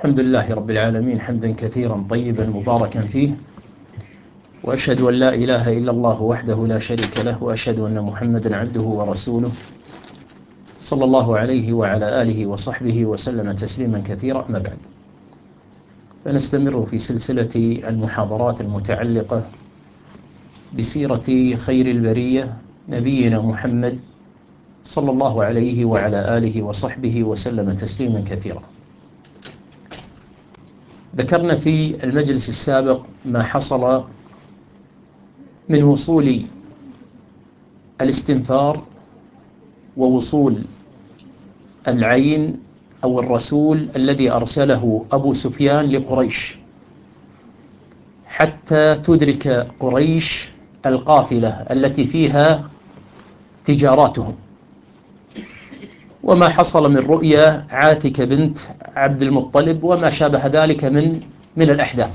الحمد لله رب العالمين حمدا كثيرا طيبا مباركا فيه، وأشهد أن لا إله إلا الله وحده لا شريك له، وأشهد أن محمدا عبده ورسوله صلى الله عليه وعلى آله وصحبه وسلم تسليما كثيرا. أما بعد، فنستمر في سلسلة المحاضرات المتعلقة بسيرة خير البرية نبينا محمد صلى الله عليه وعلى آله وصحبه وسلم تسليما كثيرا. ذكرنا في المجلس السابق ما حصل من وصول الاستنفار ووصول العين أو الرسول الذي أرسله أبو سفيان لقريش حتى تدرك قريش القافلة التي فيها تجاراتهم، وما حصل من رؤيا عاتكة بنت عبد المطلب وما شابه ذلك من الأحداث.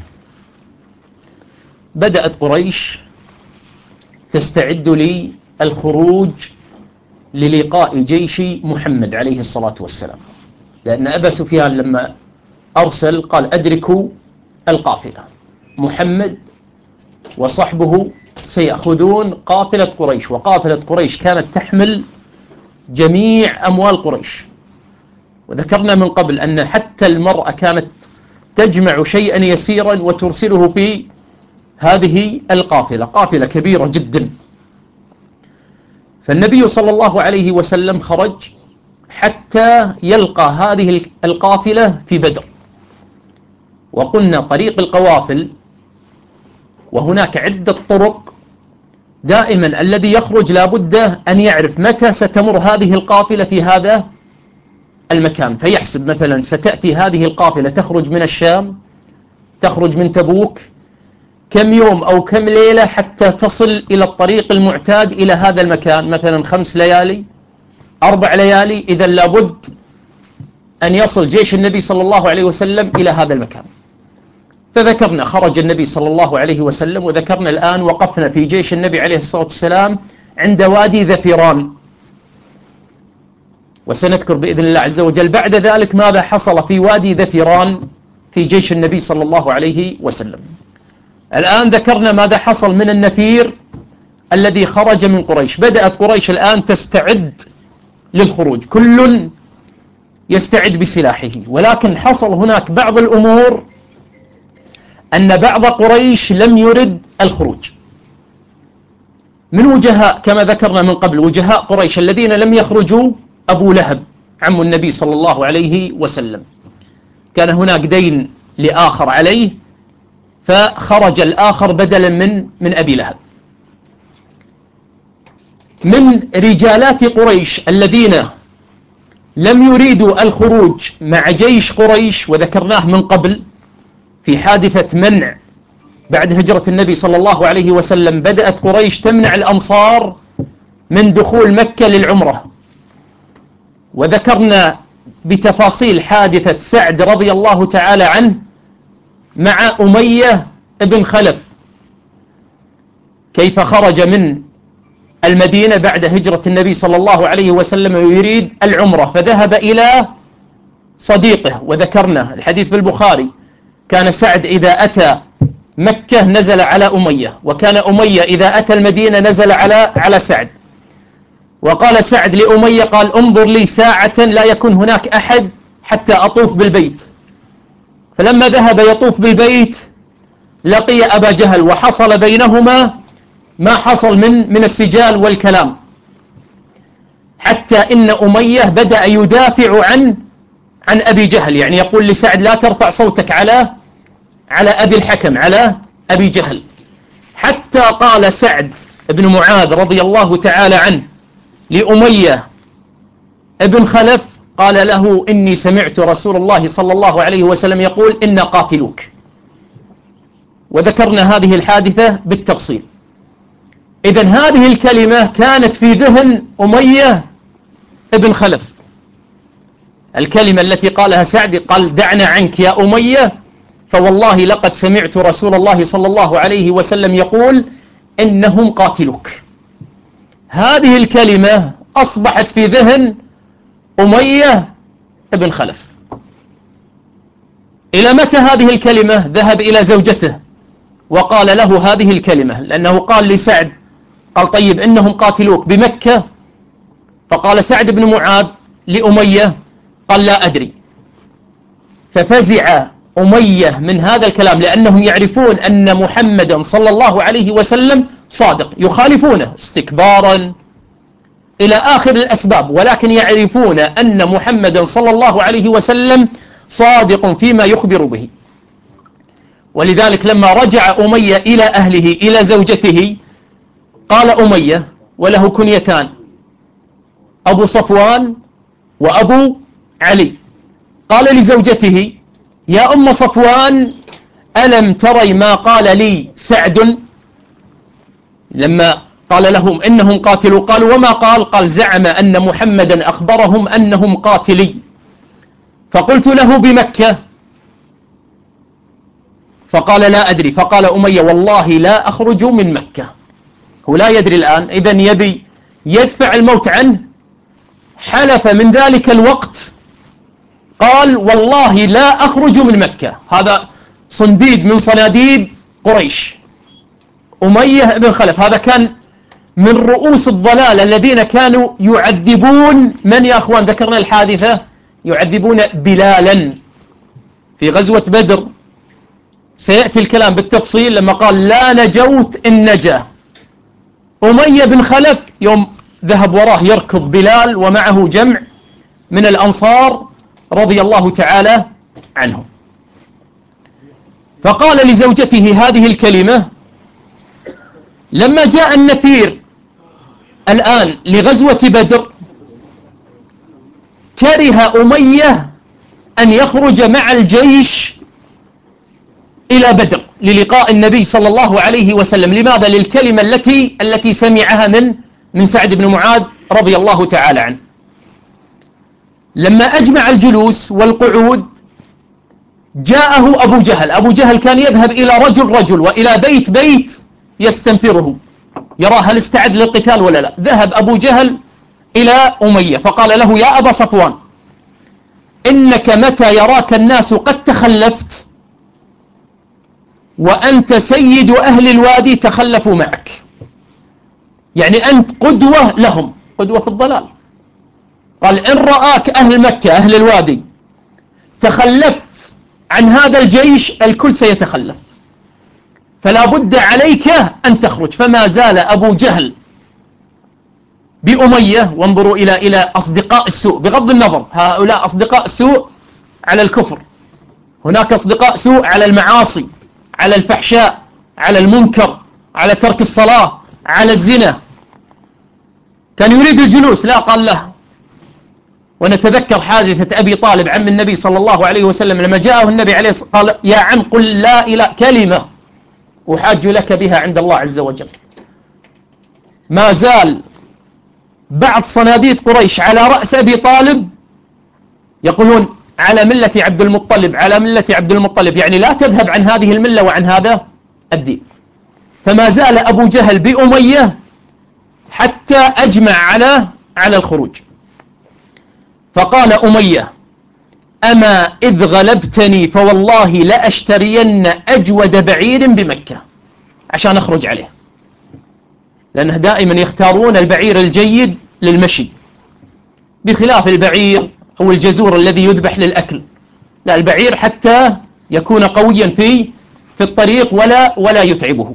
بدأت قريش تستعد للخروج للقاء جيش محمد عليه الصلاة والسلام، لأن أبا سفيان لما أرسل قال أدركوا القافلة، محمد وصحبه سيأخذون قافلة قريش، وقافلة قريش كانت تحمل جميع أموال قريش. وذكرنا من قبل أن حتى المرأة كانت تجمع شيئا يسيرا وترسله في هذه القافلة، قافلة كبيرة جدا. فالنبي صلى الله عليه وسلم خرج حتى يلقى هذه القافلة في بدر. وقلنا طريق القوافل وهناك عدة طرق، دائما الذي يخرج لابد أن يعرف متى ستمر هذه القافلة في هذا المكان، فيحسب مثلا ستأتي هذه القافلة تخرج من الشام، تخرج من تبوك، كم يوم أو كم ليلة حتى تصل إلى الطريق المعتاد إلى هذا المكان، مثلا 5 ليالي 4 ليالي، إذا لابد أن يصل جيش النبي صلى الله عليه وسلم إلى هذا المكان. فذكرنا خرج النبي صلى الله عليه وسلم، وذكرنا الآن وقفنا في جيش النبي عليه الصلاة والسلام عند وادي ذفيران، وسنذكر بإذن الله عز وجل بعد ذلك ماذا حصل في وادي ذفيران في جيش النبي صلى الله عليه وسلم. الآن ذكرنا ماذا حصل من النفير الذي خرج من قريش. بدأت قريش الآن تستعد للخروج، كل يستعد بسلاحه، ولكن حصل هناك بعض الأمور أن بعض قريش لم يرد الخروج. من وجهاء كما ذكرنا من قبل، وجهاء قريش الذين لم يخرجوا أبو لهب عم النبي صلى الله عليه وسلم، كان هناك دين لآخر عليه فخرج الآخر بدلا من أبي لهب. من رجالات قريش الذين لم يريدوا الخروج مع جيش قريش، وذكرناه من قبل في حادثة منع بعد هجرة النبي صلى الله عليه وسلم، بدأت قريش تمنع الأنصار من دخول مكة للعمرة، وذكرنا بتفاصيل حادثة سعد رضي الله تعالى عنه مع أمية ابن خلف، كيف خرج من المدينة بعد هجرة النبي صلى الله عليه وسلم ويريد العمرة، فذهب إلى صديقه. وذكرنا الحديث في البخاري، كان سعد إذا أتى مكة نزل على أمية، وكان أمية إذا أتى المدينة نزل على سعد. وقال سعد لأمية قال انظر لي ساعة لا يكون هناك أحد حتى أطوف بالبيت. فلما ذهب يطوف بالبيت لقي أبا جهل، وحصل بينهما ما حصل من السجال والكلام، حتى إن أمية بدأ يدافع عن أبي جهل، يعني يقول لسعد لا ترفع صوتك على أبي الحكم، على أبي جهل، حتى قال سعد بن معاذ رضي الله تعالى عنه لأمية ابن خلف، قال له إني سمعت رسول الله صلى الله عليه وسلم يقول إن قاتلوك. وذكرنا هذه الحادثة بالتفصيل. إذن هذه الكلمة كانت في ذهن أمية ابن خلف، الكلمة التي قالها سعد، قال دعنا عنك يا أمية، فوالله لقد سمعت رسول الله صلى الله عليه وسلم يقول إنهم قاتلوك. هذه الكلمة أصبحت في ذهن أمية ابن خلف، إلى متى هذه الكلمة؟ ذهب إلى زوجته وقال له هذه الكلمة، لأنه قال لسعد، قال طيب إنهم قاتلوك بمكة، فقال سعد بن معاذ لأمية قال لا أدري، ففزع أمية من هذا الكلام، لأنهم يعرفون أن محمدا صلى الله عليه وسلم صادق، يخالفونه استكبارا إلى آخر الأسباب، ولكن يعرفون أن محمدا صلى الله عليه وسلم صادق فيما يخبر به. ولذلك لما رجع أمية إلى أهله إلى زوجته، قال أمية وله كنيتان، أبو صفوان وأبو علي، قال لزوجته يا أم صفوان ألم تري ما قال لي سعد لما قال لهم إنهم قاتلوا؟ قالوا وما قال؟ قال زعم أن محمدا أخبرهم أنهم قاتلي، فقلت له بمكة، فقال لا أدري، فقال أمية والله لا أخرج من مكة. هو لا يدري الآن، إذن يبي يدفع الموت عنه، حلف من ذلك الوقت قال والله لا أخرج من مكة. هذا صنديد من صناديد قريش، أمية بن خلف، هذا كان من رؤوس الضلال الذين كانوا يعذبون من يا أخوان؟ ذكرنا الحادثة، يعذبون بلالا في غزوة بدر، سيأتي الكلام بالتفصيل لما قال لا نجوت إن نجا. أمية بن خلف يوم ذهب وراه يركض بلال ومعه جمع من الأنصار رضي الله تعالى عنهم، فقال لزوجته هذه الكلمة لما جاء النفير الآن لغزوة بدر، كره أمية أن يخرج مع الجيش إلى بدر للقاء النبي صلى الله عليه وسلم. لماذا؟ للكلمة التي سمعها من سعد بن معاذ رضي الله تعالى عنه. لما أجمع الجلوس والقعود جاءه أبو جهل. أبو جهل كان يذهب إلى رجل وإلى بيت يستنفره، يرى هل استعد للقتال ولا لا. ذهب أبو جهل إلى أمية فقال له يا أبا صفوان إنك متى يراك الناس قد تخلفت وأنت سيد أهل الوادي تخلفوا معك، يعني أنت قدوة لهم، قدوة في الضلال. قال إن رآك أهل مكة أهل الوادي تخلفت عن هذا الجيش الكل سيتخلف، فلا بد عليك أن تخرج. فما زال أبو جهل بأمية، وانظروا إلى أصدقاء السوء، بغض النظر هؤلاء أصدقاء سوء على الكفر، هناك أصدقاء سوء على المعاصي، على الفحشاء، على المنكر، على ترك الصلاة، على الزنا. كان يريد الجلوس، لا، قال له. ونتذكر حادثة أبي طالب عم النبي صلى الله عليه وسلم لما جاءه النبي عليه الصلاة والسلام قال يا عم قل لا إله كلمة أحاج لك بها عند الله عز وجل. ما زال بعض صناديد قريش على رأس أبي طالب يقولون على ملة عبد المطلب، على ملة عبد المطلب، يعني لا تذهب عن هذه الملة وعن هذا الدين. فما زال أبو جهل بأمية حتى أجمع على الخروج. فقال أمية أما إذ غلبتني فوالله لأشترين أجود بعير بمكة عشان أخرج عليه، لأنه دائما يختارون البعير الجيد للمشي، بخلاف البعير أو الجزور الذي يذبح للأكل. لا، البعير حتى يكون قويا في الطريق ولا يتعبه.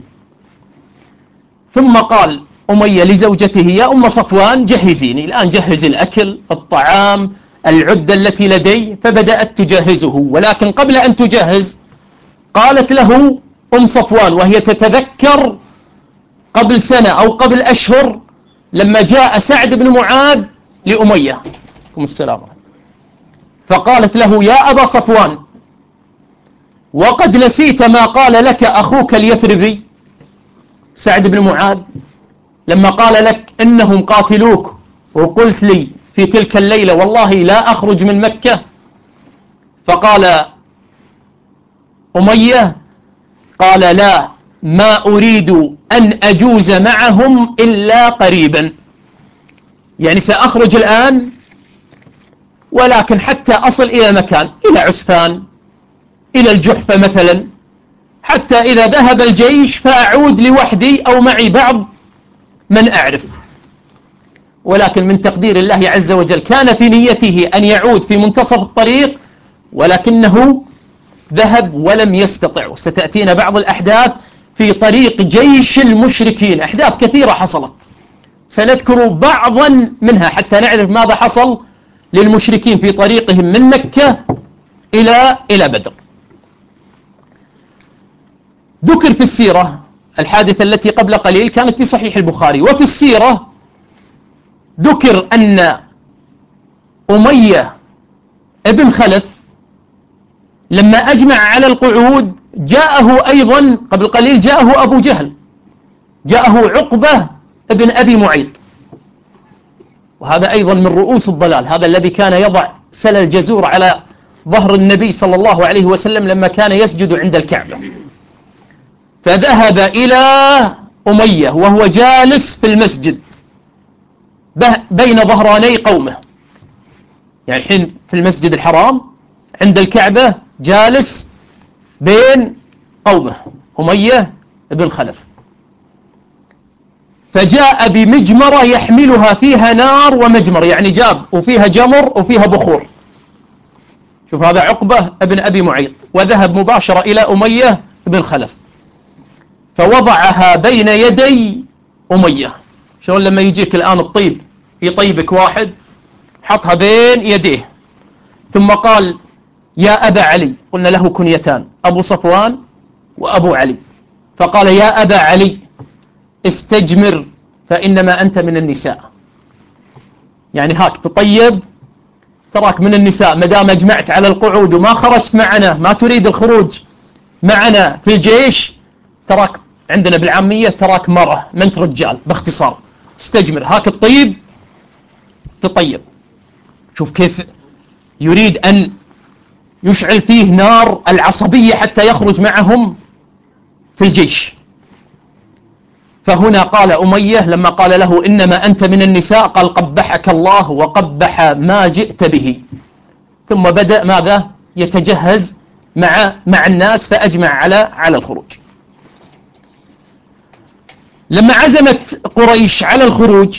ثم قال أمية لزوجته يا أم صفوان جهزيني الآن، جهز الأكل الطعام العدة التي لدي. فبدأت تجهزه، ولكن قبل أن تجهز قالت له أم صفوان وهي تتذكر قبل سنة أو قبل أشهر لما جاء سعد بن معاذ لأمية السلام، فقالت له يا أبا صفوان وقد نسيت ما قال لك أخوك اليثربي سعد بن معاذ لما قال لك إنهم قاتلوك وقلت لي في تلك الليلة والله لا أخرج من مكة. فقال أمية قال لا، ما أريد أن أجوز معهم إلا قريبا، يعني سأخرج الآن ولكن حتى أصل إلى مكان، إلى عسفان، إلى الجحفة مثلا، حتى إذا ذهب الجيش فأعود لوحدي أو معي بعض من أعرف. ولكن من تقدير الله عز وجل كان في نيته أن يعود في منتصف الطريق، ولكنه ذهب ولم يستطع. وستأتينا بعض الأحداث في طريق جيش المشركين، أحداث كثيرة حصلت، سنذكر بعضا منها حتى نعرف ماذا حصل للمشركين في طريقهم من مكة إلى بدر. ذكر في السيرة الحادثة التي قبل قليل كانت في صحيح البخاري، وفي السيرة ذكر أن أمية ابن خلف لما أجمع على القعود جاءه أيضا قبل قليل، جاءه أبو جهل، جاءه عقبة ابن أبي معيط، وهذا أيضا من رؤوس الضلال، هذا الذي كان يضع سل الجزور على ظهر النبي صلى الله عليه وسلم لما كان يسجد عند الكعبة. فذهب إلى أمية وهو جالس في المسجد بين ظهراني قومه، يعني الحين في المسجد الحرام عند الكعبة جالس بين قومه أمية بن خلف، فجاء بمجمرة يحملها فيها نار ومجمر، يعني جاب وفيها جمر وفيها بخور. شوف هذا عقبة ابن أبي معيط، وذهب مباشرة إلى أمية بن خلف فوضعها بين يدي أمية. شلون لما يجيك الآن الطيب يطيبك واحد، حطها بين يديه، ثم قال يا أبا علي، قلنا له كنيتان أبو صفوان وأبو علي، فقال يا أبا علي استجمر فإنما أنت من النساء، يعني هاك تطيب، تراك من النساء، مدام أجمعت على القعود وما خرجت معنا، ما تريد الخروج معنا في الجيش، تراك عندنا بالعامية تراك مرة ما انت رجال، باختصار استجمر، هاك الطيب تطيب. شوف كيف يريد أن يشعل فيه نار العصبية حتى يخرج معهم في الجيش. فهنا قال أمية لما قال له إنما أنت من النساء، قال قبحك الله وقبح ما جئت به، ثم بدأ ماذا يتجهز مع الناس، فأجمع على الخروج. لما عزمت قريش على الخروج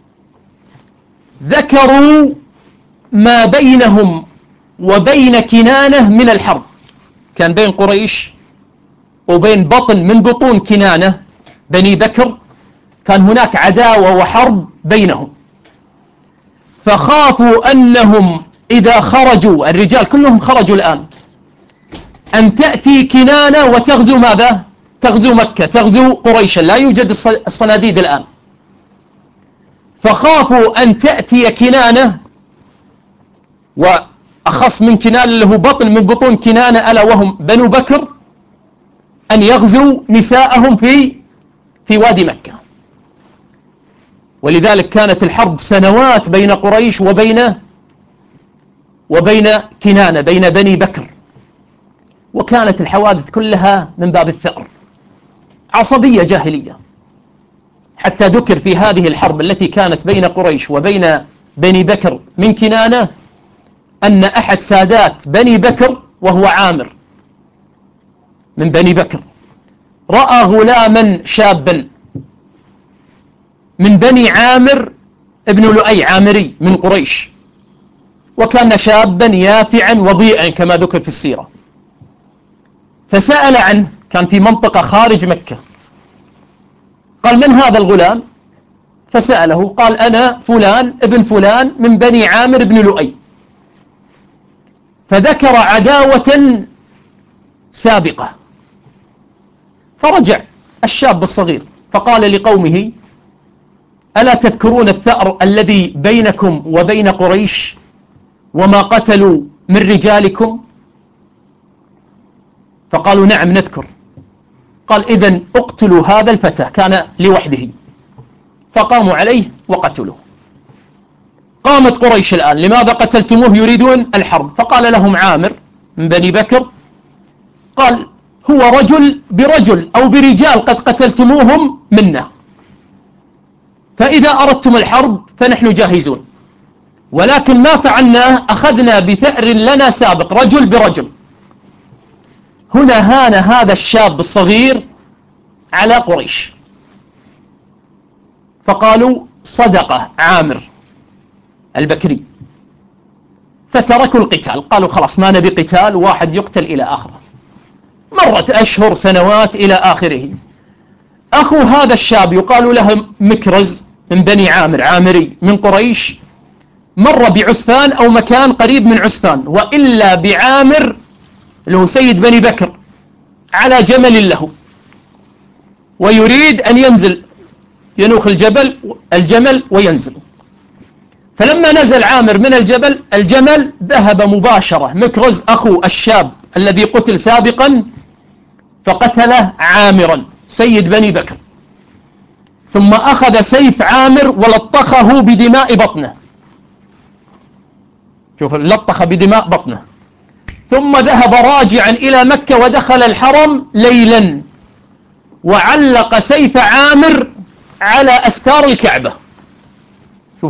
ذكروا ما بينهم وبين كنانة من الحرب، كان بين قريش وبين بطن من بطون كنانة بني بكر كان هناك عداوة وحرب بينهم، فخافوا أنهم إذا خرجوا، الرجال كلهم خرجوا الآن، أن تأتي كنانة وتغزو ماذا؟ تغزو مكة، تغزو قريشا، لا يوجد الصناديد الآن، فخافوا أن تأتي كنانة، وأخص من كنانة اللي هو بطن من بطون كنانة ألا وهم بنو بكر، أن يغزوا نساءهم في وادي مكة. ولذلك كانت الحرب سنوات بين قريش وبين كنانة، بين بني بكر، وكانت الحوادث كلها من باب الثأر، عصبية جاهلية. حتى ذكر في هذه الحرب التي كانت بين قريش وبين بني بكر من كنانة أن أحد سادات بني بكر وهو عامر من بني بكر رأى غلاما شابا من بني عامر ابن لؤي عامري من قريش، وكان شابا يافعا وضيئا كما ذكر في السيرة، فسأل عنه، كان في منطقة خارج مكة، قال من هذا الغلام؟ فسأله قال أنا فلان ابن فلان من بني عامر ابن لؤي، فذكر عداوة سابقة. فرجع الشاب الصغير فقال لقومه ألا تذكرون الثأر الذي بينكم وبين قريش وما قتلوا من رجالكم؟ فقالوا نعم نذكر. قال إذن اقتلوا هذا الفتى، كان لوحده، فقاموا عليه وقتلوه. قامت قريش الآن لماذا قتلتموه؟ يريدون الحرب. فقال لهم عامر من بني بكر قال هو رجل برجل أو برجال قد قتلتموهم منا، فإذا أردتم الحرب فنحن جاهزون، ولكن ما فعلناه أخذنا بثأر لنا سابق رجل برجل، هنا هان هذا الشاب الصغير على قريش، فقالوا صدق عامر البكري، فتركوا القتال، قالوا خلاص ما نبي قتال، واحد يقتل إلى آخره. مرت أشهر سنوات إلى آخره. أخو هذا الشاب يقال له مكرز من بني عامر، عامري من قريش، مر بعسفان أو مكان قريب من عسفان، وإلا بعامر اللي هو سيد بني بكر على جمل له، ويريد أن ينزل، ينوخ الجمل وينزل. فلما نزل عامر من الجمل ذهب مباشرة مكرز أخو الشاب الذي قتل سابقا فقتله عامرا سيد بني بكر، ثم أخذ سيف عامر ولطخه بدماء بطنه، شوف لطخ بدماء بطنه، ثم ذهب راجعا إلى مكة ودخل الحرم ليلا، وعلق سيف عامر على أستار الكعبة، شوف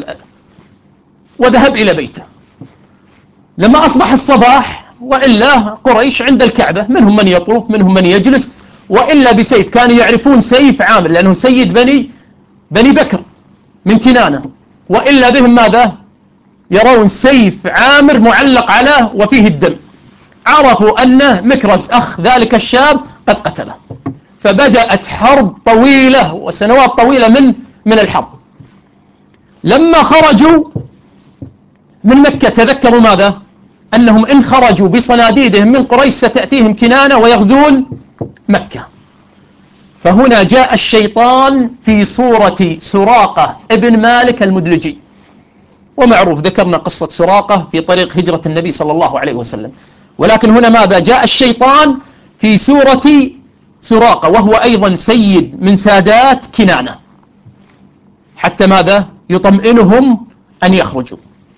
وذهب إلى بيته. لما أصبح الصباح، وإلا قريش عند الكعبة منهم من يطوف منهم من يجلس، وإلا بسيف، كانوا يعرفون سيف عامر لأنه سيد بني بكر من كنانة، وإلا بهم ماذا؟ يرون سيف عامر معلق عليه وفيه الدم، عرفوا أنه مكرز أخ ذلك الشاب قد قتله. فبدأت حرب طويلة وسنوات طويلة من الحرب. لما خرجوا من مكة تذكروا ماذا؟ أنهم إن خرجوا بصناديدهم من قريش ستأتيهم كنانة ويغزون مكة. فهنا جاء الشيطان في صورة سراقة ابن مالك المدلجي، ومعروف ذكرنا قصة سراقة في طريق هجرة النبي صلى الله عليه وسلم، ولكن هنا ماذا؟ جاء الشيطان في سورة سراقة، وهو أيضا سيد من سادات كنانة، حتى ماذا؟ يطمئنهم أن يخرجوا.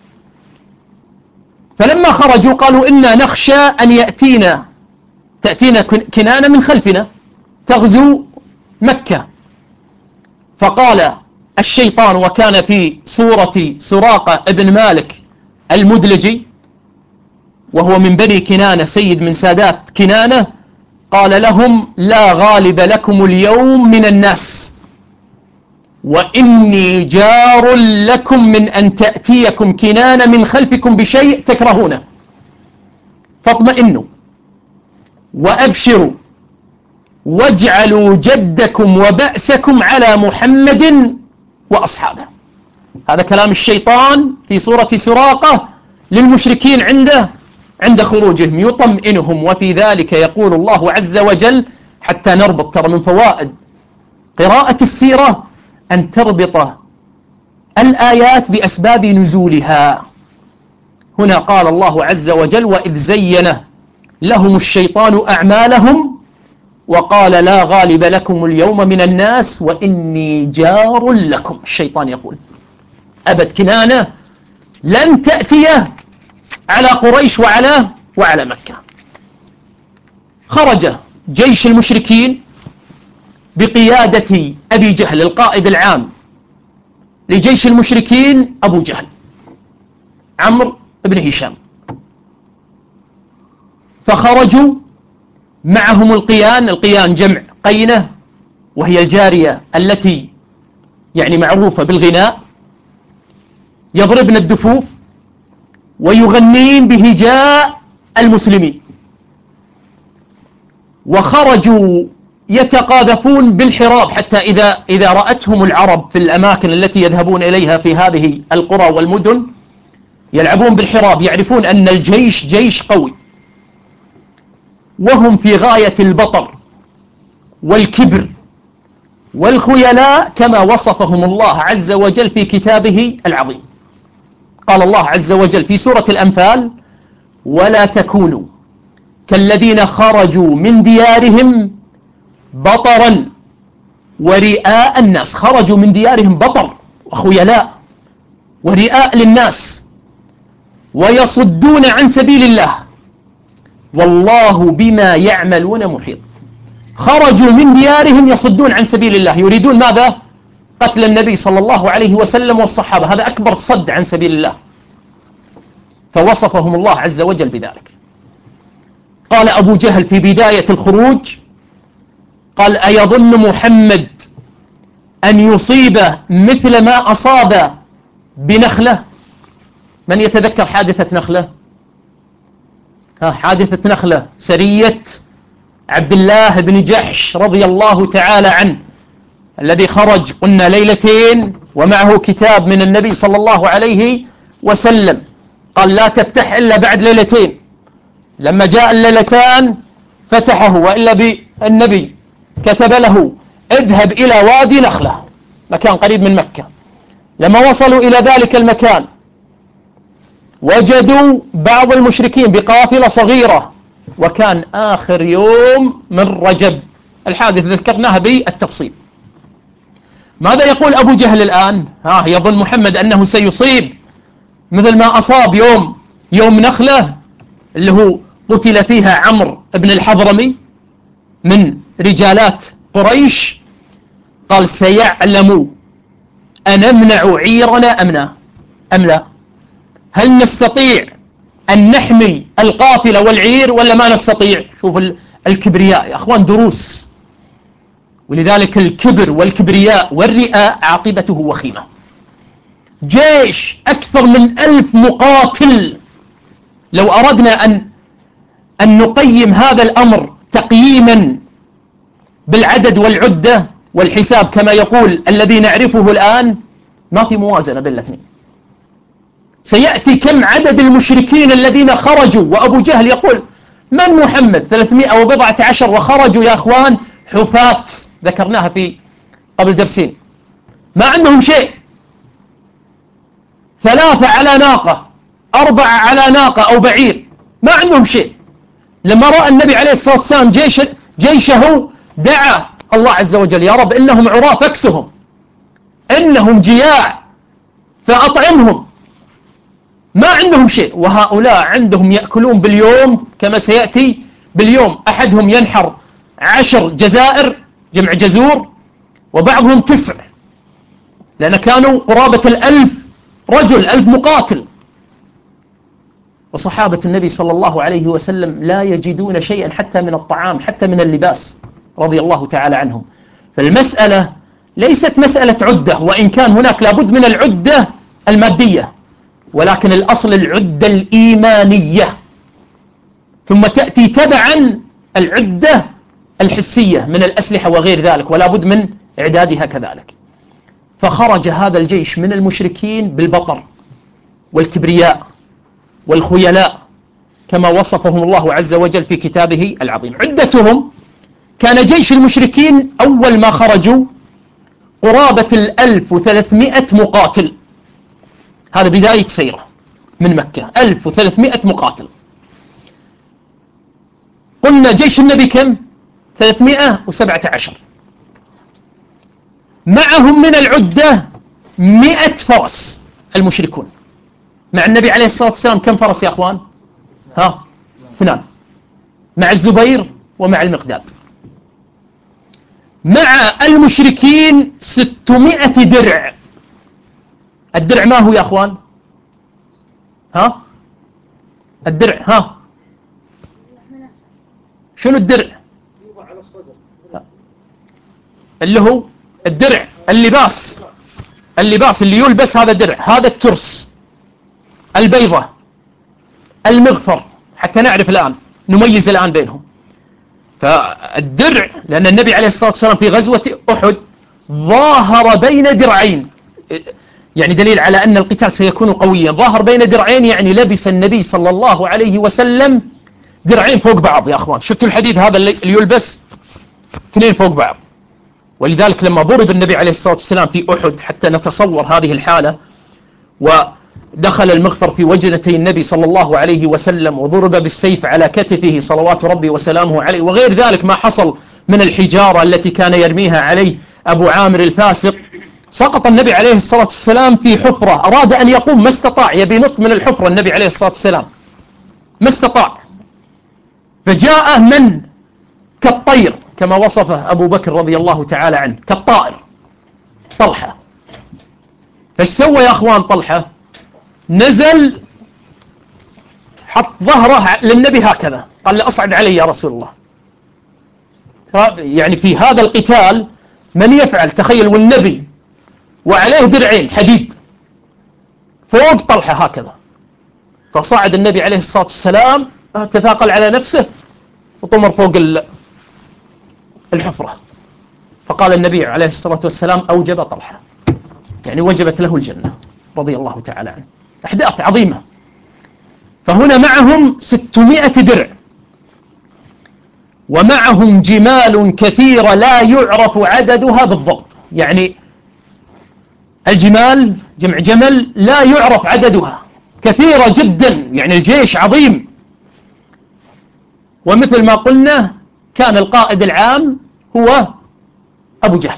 فلما خرجوا قالوا إنا نخشى أن تأتينا كنانة من خلفنا تغزو مكة. فقال الشيطان، وكان في صورة سراقة ابن مالك المدلجي وهو من بني كنانة سيد من سادات كنانة، قال لهم لا غالب لكم اليوم من الناس، وإني جار لكم من أن تأتيكم كنانة من خلفكم بشيء تكرهونه، فاطمئنوا وأبشروا واجعلوا جدكم وبأسكم على محمد وأصحابه. هذا كلام الشيطان في صورة سراقة للمشركين عند خروجهم، يطمئنهم. وفي ذلك يقول الله عز وجل، حتى نربط، ترى من فوائد قراءة السيرة أن تربط الآيات بأسباب نزولها. هنا قال الله عز وجل وإذ زين لهم الشيطان أعمالهم وقال لا غالب لكم اليوم من الناس وإني جار لكم. الشيطان يقول أبد كنانة لن تأتي على قريش وعلى مكة. خرج جيش المشركين بقيادة أبي جهل، القائد العام لجيش المشركين أبو جهل عمرو بن هشام، فخرجوا معهم القيان جمع قينة، وهي الجارية التي يعني معروفة بالغناء، يضربن الدفوف ويغنين بهجاء المسلمين، وخرجوا يتقاذفون بالحراب، حتى إذا رأتهم العرب في الأماكن التي يذهبون إليها في هذه القرى والمدن يلعبون بالحراب، يعرفون أن الجيش جيش قوي، وهم في غاية البطر والكبر والخيلاء كما وصفهم الله عز وجل في كتابه العظيم. قال الله عز وجل في سورة الأنفال ولا تكونوا كالذين خرجوا من ديارهم بطرا ورئاء الناس. خرجوا من ديارهم بطر وخيلاء ورئاء للناس ويصدون عن سبيل الله والله بما يعملون محيط. خرجوا من ديارهم يصدون عن سبيل الله، يريدون ماذا؟ قتل النبي صلى الله عليه وسلم والصحابة، هذا أكبر صد عن سبيل الله، فوصفهم الله عز وجل بذلك. قال أبو جهل في بداية الخروج، قال: أيظن محمد أن يصيب مثل ما أصاب بنخلة؟ من يتذكر حادثة نخلة؟ حادثة نخلة، سرية عبد الله بن جحش رضي الله تعالى عنه، الذي خرج قلنا ليلتين ومعه كتاب من النبي صلى الله عليه وسلم، قال: لا تفتح إلا بعد ليلتين. لما جاء الليلتان فتحه، وإلا بالنبي كتب له: اذهب إلى وادي نخلة، مكان قريب من مكة. لما وصلوا إلى ذلك المكان وجدوا بعض المشركين بقافلة صغيرة، وكان آخر يوم من رجب. الحادث ذكرناها بالتفصيل. ماذا يقول أبو جهل الآن؟ يظن محمد أنه سيصيب مثل ما أصاب يوم نخلة، اللي هو قتل فيها عمرو بن الحضرمي من رجالات قريش. قال: سيعلم أنمنع عيرنا أم لا؟ هل نستطيع أن نحمي القافلة والعير ولا ما نستطيع؟ شوف الكبرياء يا أخوان، دروس. ولذلك الكبر والكبرياء والرئاء عاقبته وخيمة. جيش أكثر من 1000 مقاتل، لو أردنا أن نقيم هذا الأمر تقييما بالعدد والعدة والحساب كما يقول الذي نعرفه الآن، ما في موازنة بين الاثنين. سيأتي كم عدد المشركين الذين خرجوا، وأبو جهل يقول: من محمد؟ 314، وخرجوا يا أخوان حفاة، ذكرناها في قبل درسين، ما عندهم شيء. 3 على ناقة، 4 على ناقة أو بعير، ما عندهم شيء. لما رأى النبي عليه الصلاة والسلام جيشه دعا الله عز وجل: يا رب إنهم عراة فاكسهم، إنهم جياع فأطعمهم، ما عندهم شيء. وهؤلاء عندهم يأكلون باليوم كما سيأتي، باليوم أحدهم ينحر 10 جزائر، جمع جزور، وبعضهم 9، لأن كانوا قرابة 1000 رجل، 1000 مقاتل. وصحابة النبي صلى الله عليه وسلم لا يجدون شيئا حتى من الطعام، حتى من اللباس، رضي الله تعالى عنهم. فالمسألة ليست مسألة عدة، وإن كان هناك لابد من العدة المادية، ولكن الأصل العدة الإيمانية، ثم تأتي تبعا العدة الحسية من الأسلحة وغير ذلك، ولا بد من إعدادها كذلك. فخرج هذا الجيش من المشركين بالبطر والكبرياء والخيلاء كما وصفهم الله عز وجل في كتابه العظيم. عدتهم كان جيش المشركين أول ما خرجوا قرابة 1300 مقاتل، هذا بداية سيرة من مكة، 1300 مقاتل. قلنا جيش النبي كم؟ 317. معهم من العدة 100 فرس المشركون. مع النبي عليه الصلاة والسلام كم فرس يا أخوان؟ 2، مع الزبير ومع المقداد. مع المشركين 600 درع. الدرع ما هو يا أخوان؟ الدرع شنو الدرع؟ اللي هو الدرع، اللباس اللي يلبس، هذا درع. هذا الترس، البيضة، المغفر، حتى نعرف الآن نميز الآن بينهم. فالدرع، لأن النبي عليه الصلاة والسلام في غزوة أحد ظاهر بين درعين، يعني دليل على أن القتال سيكون قويا. ظاهر بين درعين يعني لبس النبي صلى الله عليه وسلم درعين فوق بعض يا أخوان. شفتوا الحديد هذا اللي يلبس 2 فوق بعض. ولذلك لما ضرب النبي عليه الصلاة والسلام في أحد، حتى نتصور هذه الحالة، ودخل المغفر في وجنتي النبي صلى الله عليه وسلم، وضرب بالسيف على كتفه صلوات ربي وسلامه عليه، وغير ذلك ما حصل من الحجارة التي كان يرميها عليه أبو عامر الفاسق. سقط النبي عليه الصلاة والسلام في حفرة، أراد أن يقوم ما استطاع، يبي ينط من الحفرة النبي عليه الصلاة والسلام ما استطاع. فجاءه من كالطير كما وصفه أبو بكر رضي الله تعالى عنه، كالطائر، طلحة. فايش سوى يا أخوان طلحة؟ نزل حط ظهره للنبي هكذا، قال له أصعد علي يا رسول الله. يعني في هذا القتال من يفعل؟ تخيل والنبي وعليه درعين حديد فوق طلحة هكذا، فصعد النبي عليه الصلاة والسلام تثاقل على نفسه وطمر فوق الحفرة، فقال النبي عليه الصلاة والسلام أوجب طلحة، يعني وجبت له الجنة رضي الله تعالى عنه. أحداث عظيمة. فهنا معهم 600 درع، ومعهم جمال كثيرة لا يعرف عددها بالضبط، يعني الجمال جمع جمل لا يعرف عددها، كثيرة جدا، يعني الجيش عظيم. ومثل ما قلنا كان القائد العام هو أبو جهل،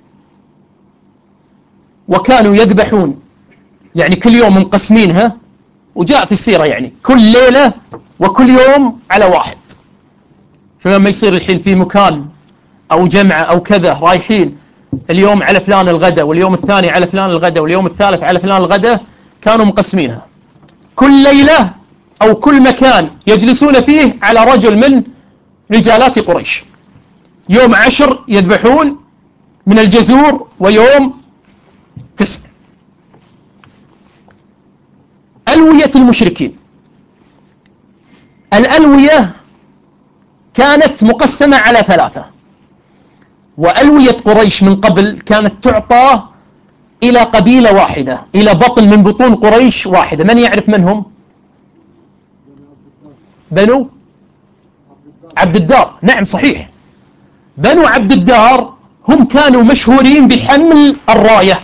وكانوا يذبحون يعني كل يوم مقسمينها، وجاء في السيرة يعني كل ليلة وكل يوم على واحد. فلما يصير الحين في مكان أو جمعة أو كذا رايحين اليوم على فلان الغداء، واليوم الثاني على فلان الغداء، واليوم الثالث على فلان الغداء، كانوا مقسمينها كل ليلة أو كل مكان يجلسون فيه على رجل من رجالات قريش. يوم 10 يذبحون من الجزور، ويوم 9. ألوية المشركين، الألوية كانت مقسمة على 3، وألوية قريش من قبل كانت تعطى إلى قبيلة واحدة، إلى بطن من بطون قريش واحدة. من يعرف منهم؟ بنو عبد الدار. نعم صحيح، بنو عبد الدار هم كانوا مشهورين بحمل الراية،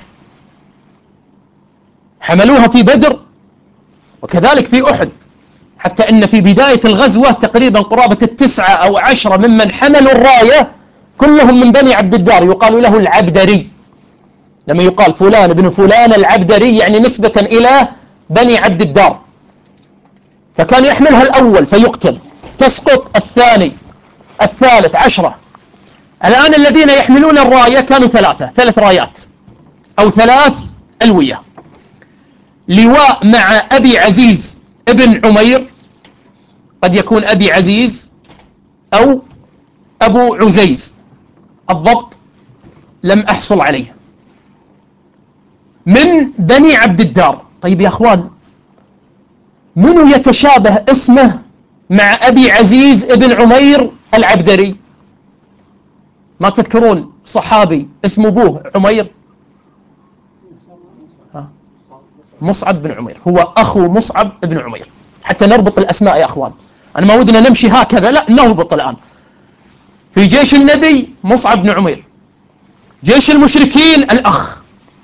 حملوها في بدر وكذلك في أحد، حتى أن في بداية الغزوة تقريبا قرابة 9 أو 10 ممن حملوا الراية كلهم من بني عبد الدار، يقال له العبدري. لما يقال فلان ابن فلان العبدري يعني نسبة إلى بني عبد الدار. فكان يحملها الأول فيقتل، تسقط الثاني، الثالث، 10. الآن الذين يحملون الراية كانوا 3 رايات أو 3 ألوية. لواء مع أبي عزيز ابن عمير، قد يكون أبي عزيز أو أبو عزيز، الضبط لم أحصل عليه، من بني عبد الدار. طيب يا أخوان، منو يتشابه اسمه مع أبي عزيز ابن عمير العبدري؟ ما تذكرون صحابي اسم أبوه عمير؟ مصعب بن عمير، هو أخو مصعب بن عمير. حتى نربط الأسماء يا أخوان، أنا ما ودنا نمشي هكذا، لا نربط الآن. في جيش النبي مصعب بن عمير، جيش المشركين الأخ.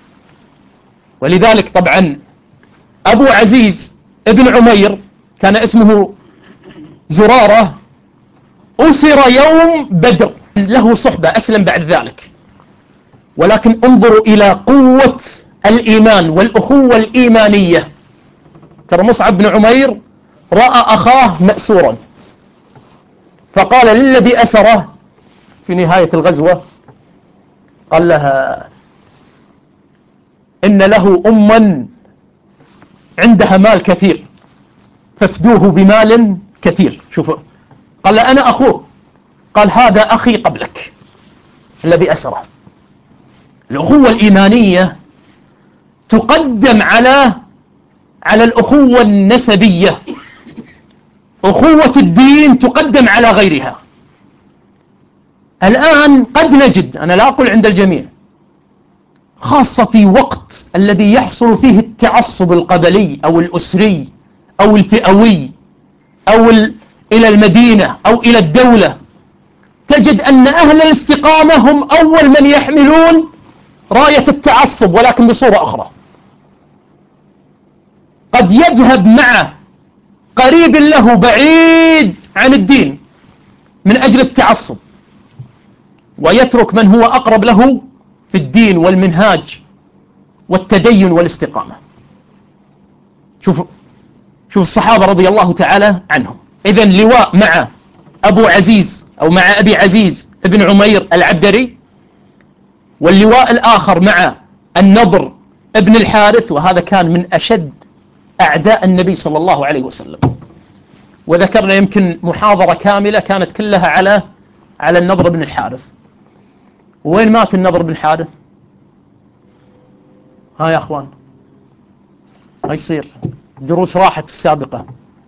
ولذلك طبعا أبو عزيز ابن عمير كان اسمه زرارة، أسر يوم بدر، له صحبة أسلم بعد ذلك. ولكن انظروا إلى قوة الإيمان والأخوة الإيمانية. ترى مصعب بن عمير رأى أخاه مأسورا، فقال للذي أسره في نهاية الغزوة، قال لها إن له أما عندها مال كثير فافدوه بمال كثير. شوفوا، قال له أنا أخوه، قال هذا أخي قبلك الذي أسره. الأخوة الإيمانية تقدم على الأخوة النسبية، أخوة الدين تقدم على غيرها. الآن قد نجد، أنا لا أقول عند الجميع، خاصة في وقت الذي يحصل فيه التعصب القبلي أو الأسري أو الفئوي أو إلى المدينة أو إلى الدولة، تجد أن أهل الاستقامة هم أول من يحملون راية التعصب، ولكن بصورة أخرى. قد يذهب مع قريب له بعيد عن الدين من أجل التعصب، ويترك من هو أقرب له في الدين والمنهاج والتدين والاستقامة. شوف الصحابة رضي الله تعالى عنهم. إذن لواء مع أبو عزيز أو مع أبي عزيز ابن عمير العبدري، واللواء الآخر مع النضر ابن الحارث، وهذا كان من أشد أعداء النبي صلى الله عليه وسلم. وذكرنا يمكن محاضرة كاملة كانت كلها على النضر بن الحارث. وين مات النضر بن الحارث؟ ها يا أخوان، ما يصير، دروس راحت السابقة.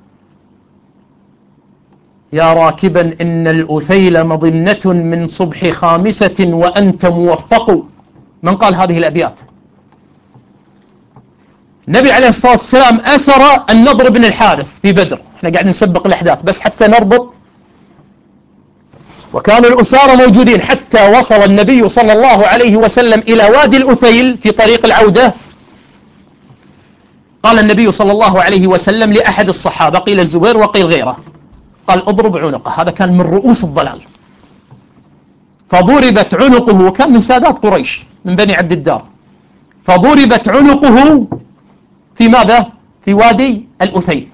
يا راكبا إن الأثيل مظنة من صبح خامسة وأنت موفق. من قال هذه الأبيات؟ النبي عليه الصلاة والسلام أسر النضر بن الحارث في بدر. احنا قاعد نسبق الأحداث بس حتى نربط. وكانوا الأسارة موجودين حتى وصل النبي صلى الله عليه وسلم إلى وادي الأثيل في طريق العودة. قال النبي صلى الله عليه وسلم لأحد الصحابة، قيل الزبير وقيل غيره، قال اضرب عنقه. هذا كان من رؤوس الضلال. فضربت عنقه، وكان من سادات قريش من بني عبد الدار. فضربت عنقه في ماذا؟ في وادي الأثيل.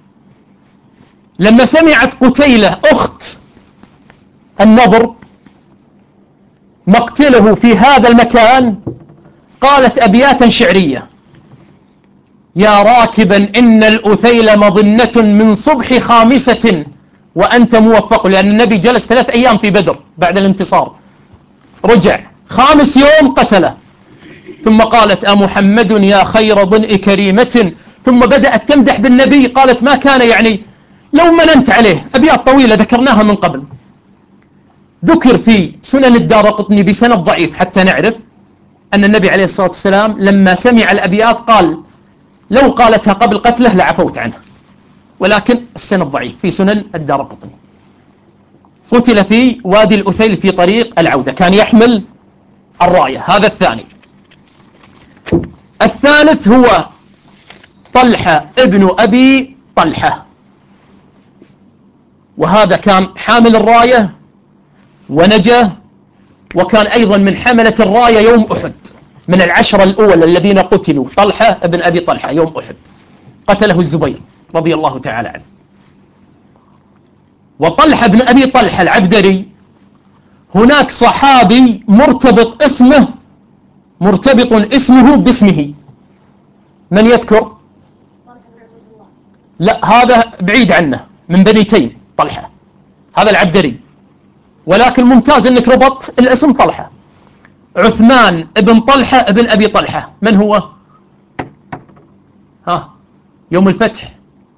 لما سمعت قتيلة أخت النضر مقتله في هذا المكان قالت أبياتا شعرية: يا راكبا إن الأثيل مظنة من صبح خامسة وأنت موفق. لأن النبي جلس 3 أيام في بدر بعد الانتصار، رجع 5 يوم قتله. ثم قالت: أمحمد يا خير ضنء كريمة. ثم بدأت تمدح بالنبي، قالت: ما كان يعني لو مننت عليه. أبيات طويلة ذكرناها من قبل. ذكر في سنن الدارقطني بسند ضعيف حتى نعرف أن النبي عليه الصلاة والسلام لما سمع الأبيات قال: لو قالتها قبل قتله لعفوت عنه. ولكن السند ضعيف في سنن الدارقطني. قتل في وادي الأثيل في طريق العودة، كان يحمل الراية. هذا الثاني. الثالث هو طلحة ابن أبي طلحة، وهذا كان حامل الراية ونجا، وكان أيضا من حملة الراية يوم أحد، من 10 الأول الذين قتلوا. طلحة ابن أبي طلحة يوم أحد قتله الزبير رضي الله تعالى عنه. وطلحة بن أبي طلحة العبدري هناك صحابي مرتبط اسمه باسمه. من يذكر؟ لا، هذا بعيد عنه، من بني تيم طلحة، هذا العبدري. ولكن ممتاز انك ربط الاسم طلحة. عثمان ابن طلحة ابن أبي طلحة، من هو؟ يوم الفتح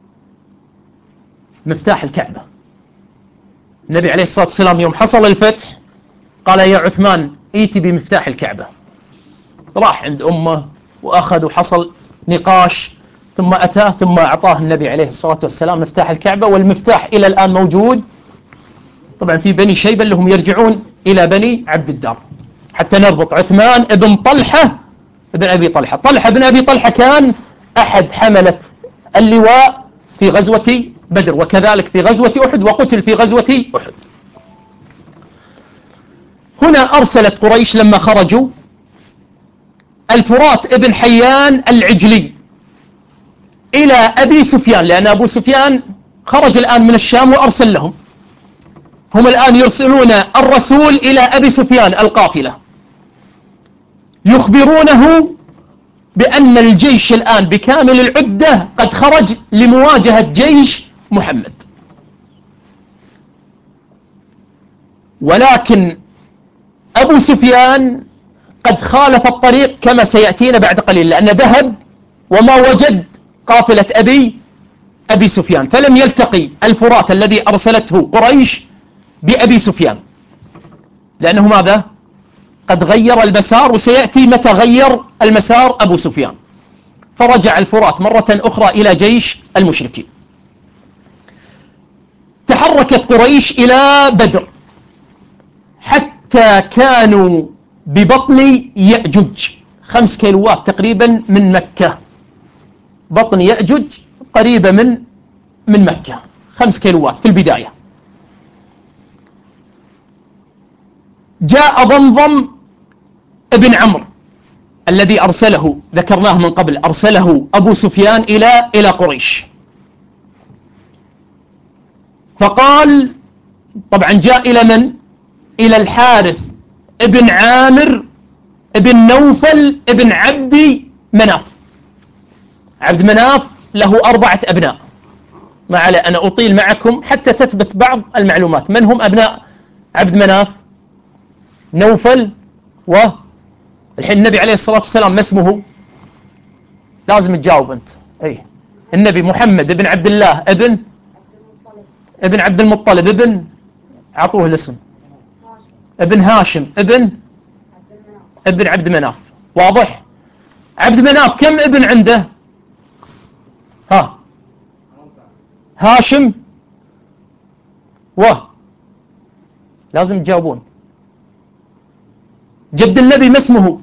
مفتاح الكعبة. النبي عليه الصلاة والسلام يوم حصل الفتح قال: يا عثمان ائتي بمفتاح الكعبة. راح عند أمه وأخذ، وحصل نقاش، ثم أتاه ثم أعطاه النبي عليه الصلاة والسلام مفتاح الكعبة. والمفتاح إلى الآن موجود طبعا في بني شيبة اللي هم يرجعون إلى بني عبد الدار. حتى نربط عثمان ابن طلحة ابن أبي طلحة. طلحة بن أبي طلحة كان أحد حملة اللواء في غزوة بدر، وكذلك في غزوة أحد، وقتل في غزوة أحد. هنا أرسلت قريش لما خرجوا الفرات ابن حيان العجلي إلى أبي سفيان، لأن أبو سفيان خرج الآن من الشام وأرسل لهم. هم الآن يرسلون الرسول إلى أبي سفيان القافلة، يخبرونه بأن الجيش الآن بكامل العدة قد خرج لمواجهة جيش محمد. ولكن أبو سفيان قد خالف الطريق كما سيأتينا بعد قليل، لأنه ذهب وما وجد قافلة أبي سفيان، فلم يلتقي الفرات الذي أرسلته قريش بأبي سفيان، لأنه ماذا؟ قد غير المسار، وسيأتي متى غير المسار أبو سفيان. فرجع الفرات مرة أخرى إلى جيش المشركين. تحركت قريش إلى بدر حتى كانوا ببطن يأجج، 5 كيلوات تقريبا من مكة. بطن يأجج قريبة من مكة، 5 كيلوات في البداية. جاء ضمضم ابن عمرو الذي أرسله، ذكرناه من قبل، أرسله أبو سفيان إلى قريش. فقال، طبعا جاء إلى من؟ إلى الحارث ابن عامر ابن نوفل ابن عبد مناف. عبد مناف له 4 أبناء، ما عليه أنا أطيل معكم حتى تثبت بعض المعلومات. من هم أبناء عبد مناف؟ نوفل الحين النبي عليه الصلاة والسلام ما اسمه؟ لازم تجاوب أنت. أي النبي محمد ابن عبد الله ابن عبد المطلب أعطوه الاسم، ابن هاشم ابن عبد مناف. واضح؟ عبد مناف كم ابن عنده؟ ها، هاشم لازم تجاوبون. جد النبي ما اسمه؟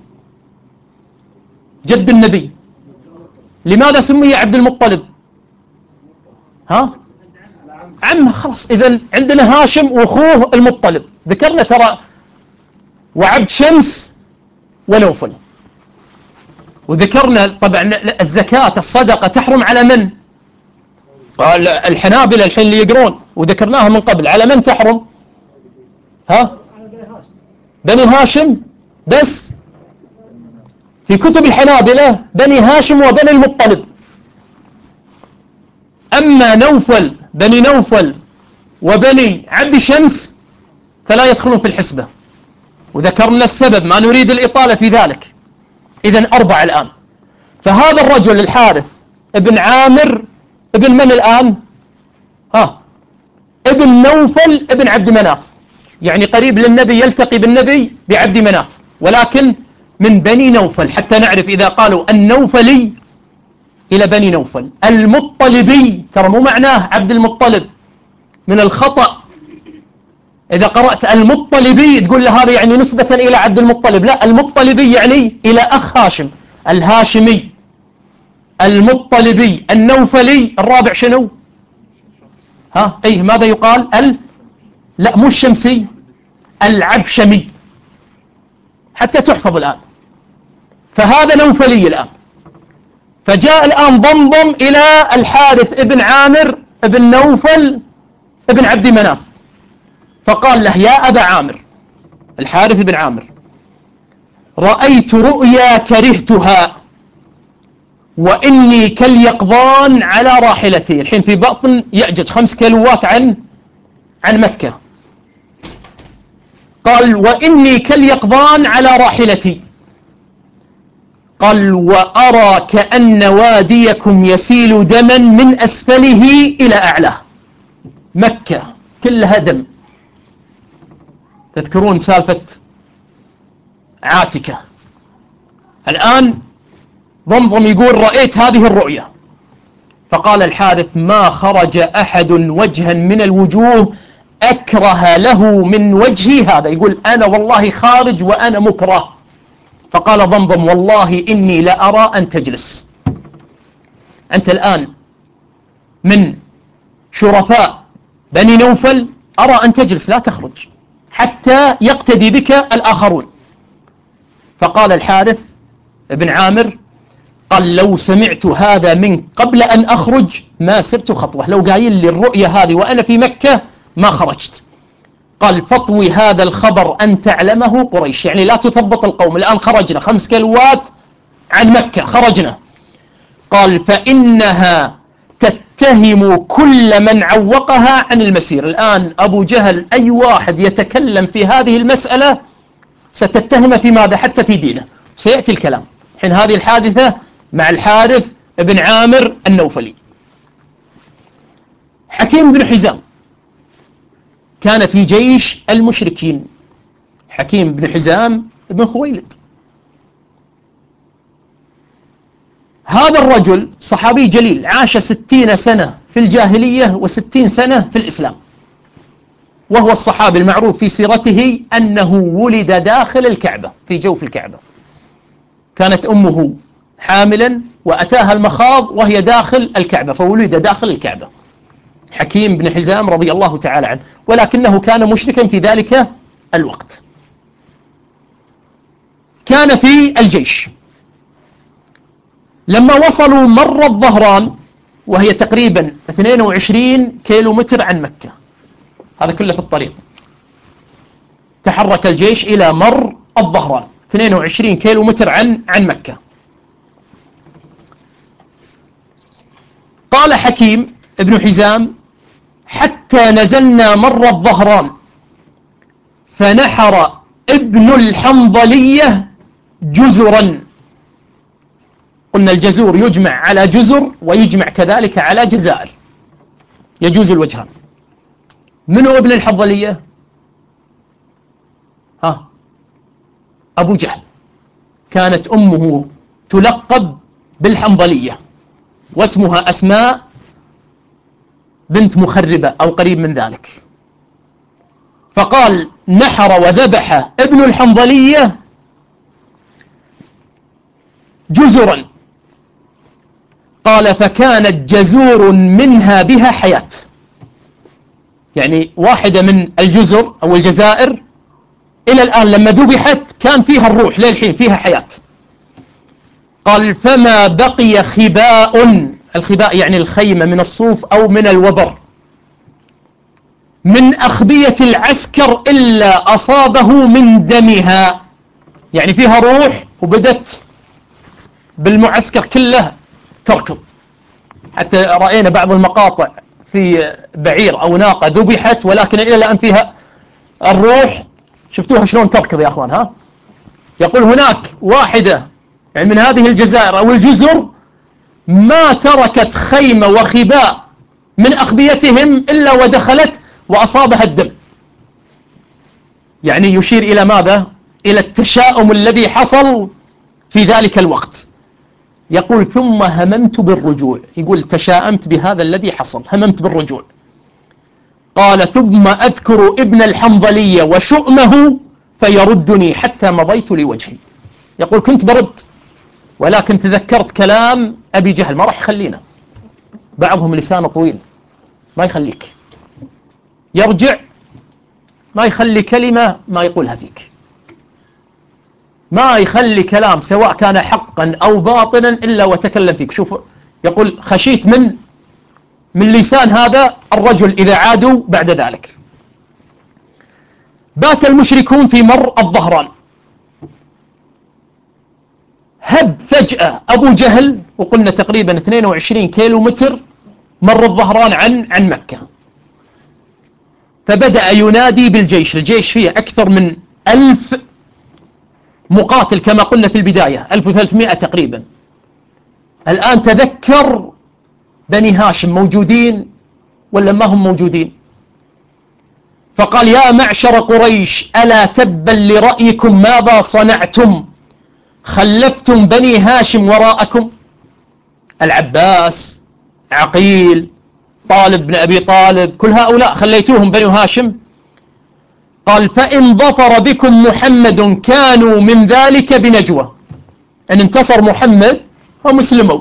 جد النبي لماذا سمي عبد المطلب؟ ها، عمه. خلاص، إذا عندنا هاشم وأخوه المطلب. ذكرنا ترى وعبد شمس ونوفل. وذكرنا طبعا الزكاة الصدقة تحرم على من؟ قال الحنابلة الحين اللي يقرون، وذكرناها من قبل، على من تحرم؟ ها، بني هاشم بس. في كتب الحنابلة بني هاشم وبني المطلب. أما نوفل، بني نوفل وبني عبد شمس فلا يدخلون في الحسبة، وذكرنا السبب، ما نريد الإطالة في ذلك. إذن 4 الآن. فهذا الرجل الحارث ابن عامر ابن من الآن؟ ابن نوفل ابن عبد مناف، يعني قريب للنبي، يلتقي بالنبي بعبد مناف، ولكن من بني نوفل، حتى نعرف إذا قالوا النوفلي إلى بني نوفل. المطلبي ترى مو معناه عبد المطلب، من الخطأ إذا قرأت المطلبي تقول له هذا يعني نسبة إلى عبد المطلب. لا، المطلبي يعني إلى أخ هاشم، الهاشمي، المطلبي، النوفلي. الرابع شنو؟ ماذا يقال؟ لا، مو الشمسي، العبشمي، حتى تحفظ الآن. فهذا نوفلي الآن. فجاء الآن ضمضم إلى الحارث ابن عامر ابن نوفل ابن عبد مناف، فقال له: يا أبا عامر، الحارث بن عامر، رأيت رؤيا كرهتها وإني كاليقظان على راحلتي. الحين في بطن يأجج 5 كيلوات عن مكة. قال: وإني كاليقظان على راحلتي. قال: وأرى كأن واديكم يسيل دما من أسفله إلى أعلاه. مكة كلها دم. تذكرون سالفة عاتكة؟ الآن ضمضم يقول: رأيت هذه الرؤيا. فقال الحارث: ما خرج أحد وجها من الوجوه أكره له من وجهي هذا. يقول: أنا والله خارج وأنا مكره. فقال ضمضم: والله إني لأرى أن تجلس. أنت الآن من شرفاء بني نوفل، أرى أن تجلس لا تخرج حتى يقتدي بك الآخرون. فقال الحارث بن عامر: قال: لو سمعت هذا منك قبل أن أخرج ما سرت خطوة. لو قايل لي الرؤية هذه وأنا في مكة ما خرجت. قال: فاطوي هذا الخبر أن تعلمه قريش، يعني لا تثبط القوم. الآن خرجنا 5 كيلوات عن مكة، خرجنا. قال: فإنها تتهم كل من عوقها عن المسير. الآن أبو جهل أي واحد يتكلم في هذه المسألة ستتهم في ماذا؟ حتى في دينه. سيأتي الكلام. حين هذه الحادثة مع الحارث بن عامر النوفلي. حكيم بن حزام كان في جيش المشركين. حكيم بن حزام بن خويلد. هذا الرجل صحابي جليل، عاش 60 سنة في الجاهلية و60 سنة في الإسلام، وهو الصحابي المعروف في سيرته أنه ولد داخل الكعبة، في جوف الكعبة. كانت أمه حاملا وأتاها المخاض وهي داخل الكعبة، فولد داخل الكعبة. حكيم بن حزام رضي الله تعالى عنه، ولكنه كان مشركا في ذلك الوقت. كان في الجيش. لما وصلوا مر الظهران، وهي تقريبا 22 كيلو متر عن مكة، هذا كله في الطريق. تحرك الجيش إلى مر الظهران، 22 كيلو متر عن مكة. قال حكيم: ابن حزام حتى نزلنا مر الظهران فنحر ابن الحنظلية جزرا. قلنا الجزور يجمع على جزر ويجمع كذلك على جزائر، يجوز الوجهان. من هو ابن الحنظلية؟ أبو جهل. كانت أمه تلقب بالحنظلية واسمها أسماء بنت مخربة أو قريب من ذلك. فقال نحر وذبح ابن الحنظلية جزرا، قال فكانت جزور منها بها حياة، يعني واحدة من الجزر أو الجزائر إلى الآن لما ذبحت كان فيها الروح للحين فيها حياة. قال فما بقي خباء، الخباء يعني الخيمة من الصوف أو من الوبر، من أخبية العسكر إلا أصابه من دمها، يعني فيها روح وبدت بالمعسكر كله تركض. حتى رأينا بعض المقاطع في بعير أو ناقة ذبحت ولكن إلى الآن فيها الروح، شفتوها شلون تركض يا أخوان؟ ها، يقول هناك واحدة يعني من هذه الجزائر أو الجزر ما تركت خيمة وخباء من أخبيتهم إلا ودخلت وأصابها الدم. يعني يشير إلى ماذا؟ إلى التشاؤم الذي حصل في ذلك الوقت. يقول ثم هممت بالرجوع، يقول تشاءمت بهذا الذي حصل، هممت بالرجوع. قال ثم أذكر ابن الحنظلية وشؤمه فيردني حتى مضيت لوجهي. يقول كنت برد ولكن تذكرت كلام أبي جهل، ما راح يخلينا، بعضهم لسانه طويل ما يخليك، يرجع ما يخلي كلمة ما يقولها فيك، ما يخلي كلام سواء كان حقا أو باطلا إلا وتكلم فيك. شوف يقول خشيت من لسان هذا الرجل إذا عادوا بعد ذلك. بات المشركون في مر الظهران، هب فجأة أبو جهل، وقلنا تقريبا 22 كيلو متر مر الظهران عن مكة، فبدأ ينادي بالجيش. الجيش فيه أكثر من 1000 مقاتل كما قلنا في البداية، 1300 تقريبا. الآن تذكر بني هاشم موجودين ولا ما هم موجودين؟ فقال يا معشر قريش ألا تبا لرأيكم ماذا صنعتم، خلفتم بني هاشم وراءكم، العباس، عقيل، طالب بن أبي طالب، كل هؤلاء خليتوهم بني هاشم. قال فإن ظفر بكم محمد كانوا من ذلك بنجوى، أن انتصر محمد هم مسلموا،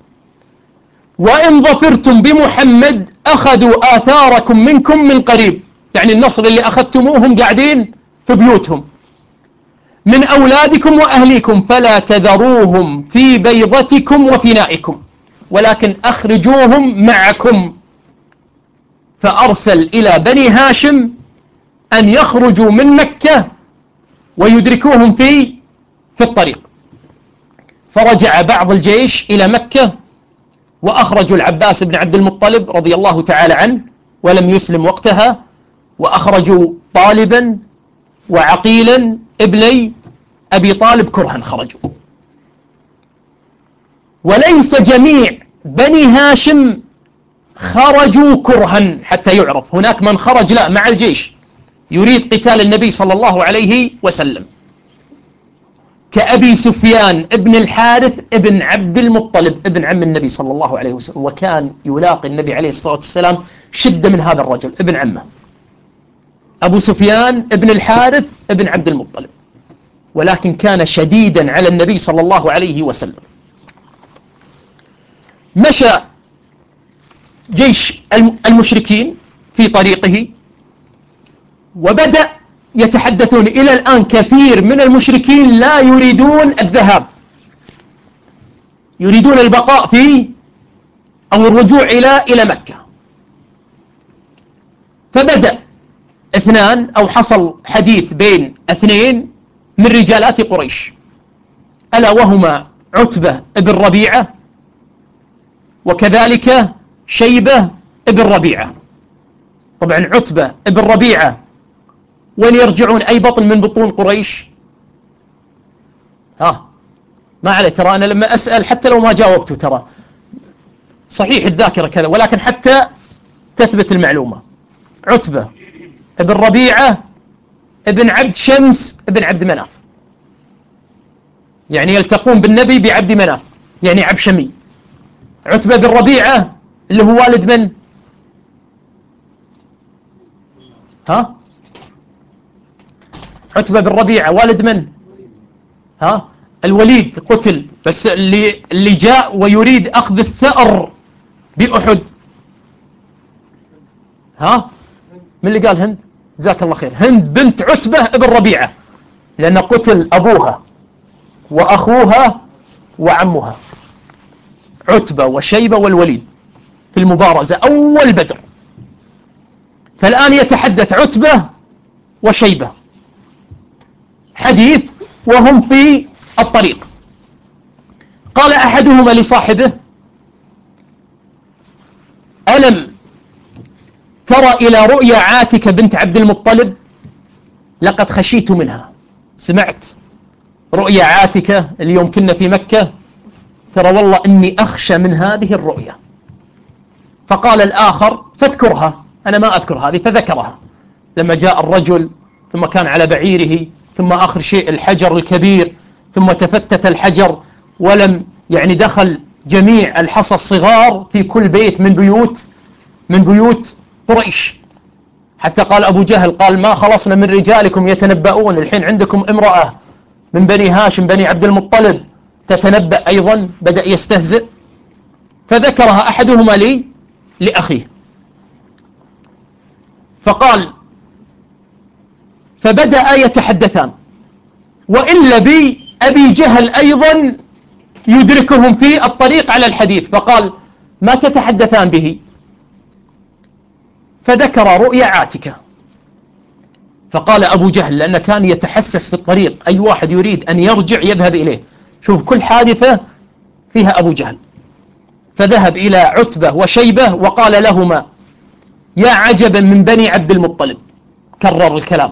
وإن ظفرتم بمحمد أخذوا آثاركم منكم من قريب، يعني النصر اللي أخذتموهم قاعدين في بيوتهم من أولادكم وأهليكم، فلا تذروهم في بيضتكم وفنائكم ولكن أخرجوهم معكم. فأرسل إلى بني هاشم أن يخرجوا من مكة ويدركوهم في الطريق. فرجع بعض الجيش إلى مكة وأخرجوا العباس بن عبد المطلب رضي الله تعالى عنه ولم يسلم وقتها، وأخرجوا طالبا وعقيلا ابني أبي طالب كرها خرجوا. وليس جميع بني هاشم خرجوا كرها حتى يعرف، هناك من خرج لا مع الجيش يريد قتال النبي صلى الله عليه وسلم، كأبي سفيان ابن الحارث ابن عبد المطلب ابن عم النبي صلى الله عليه وسلم، وكان يلاقي النبي عليه الصلاة والسلام شدة من هذا الرجل ابن عمه أبو سفيان ابن الحارث ابن عبد المطلب، ولكن كان شديدا على النبي صلى الله عليه وسلم. مشى جيش المشركين في طريقه وبدأ يتحدثون. إلى الآن كثير من المشركين لا يريدون الذهاب، يريدون البقاء في أو الرجوع إلى مكة. فبدأ اثنان أو حصل حديث بين اثنين من رجالات قريش، ألا وهما عتبة بن ربيعة وكذلك شيبة ابن ربيعة. طبعا عتبة ابن ربيعة وين يرجعون؟ أي بطن من بطون قريش؟ ما عليه، ترى أنا لما أسأل حتى لو ما جاوبته ترى صحيح الذاكرة كذا، ولكن حتى تثبت المعلومة. عتبة ابن ربيعة ابن عبد شمس ابن عبد مناف، يعني يلتقون بالنبي بعبد مناف، يعني عبشمي. عتبة بن ربيعة اللي هو والد من؟ عتبة بن ربيعة والد من؟ الوليد قتل، بس اللي جاء ويريد أخذ الثأر بأحد من اللي قال؟ هند، جزاك الله خير. هند بنت عتبة ابن ربيعة، لأن قتل أبوها وأخوها وعمها، عتبة وشيبة والوليد في المبارزة أول بدر. فالآن يتحدث عتبة وشيبة حديث وهم في الطريق. قال أحدهما لصاحبه: ألم ترى إلى رؤيا عاتكة بنت عبد المطلب؟ لقد خشيت منها. سمعت رؤيا عاتكة اليوم كنا في مكة؟ ترى والله إني أخشى من هذه الرؤيا. فقال الآخر: فاذكرها. أنا ما أذكر هذه. فذكرها لما جاء الرجل، ثم كان على بعيره، ثم آخر شيء الحجر الكبير، ثم تفتت الحجر ولم دخل جميع الحصى الصغار في كل بيت من بيوت قريش. حتى قال أبو جهل قال: ما خلصنا من رجالكم يتنبؤون، الحين عندكم امرأة من بني هاشم بني عبد المطلب تتنبأ أيضا. بدأ يستهزئ. فذكرها أحدهما لأخيه، فقال: فبدأ يتحدثان، وإلا بي أبي جهل أيضا يدركهم في الطريق على الحديث. فقال: ما تتحدثان به؟ فذكر رؤيا عاتكة. فقال أبو جهل، لأنه كان يتحسس في الطريق، أي واحد يريد أن يرجع يذهب إليه، شوف كل حادثة فيها أبو جهل. فذهب إلى عتبة وشيبة وقال لهما: يا عجبا من بني عبد المطلب، كرر الكلام،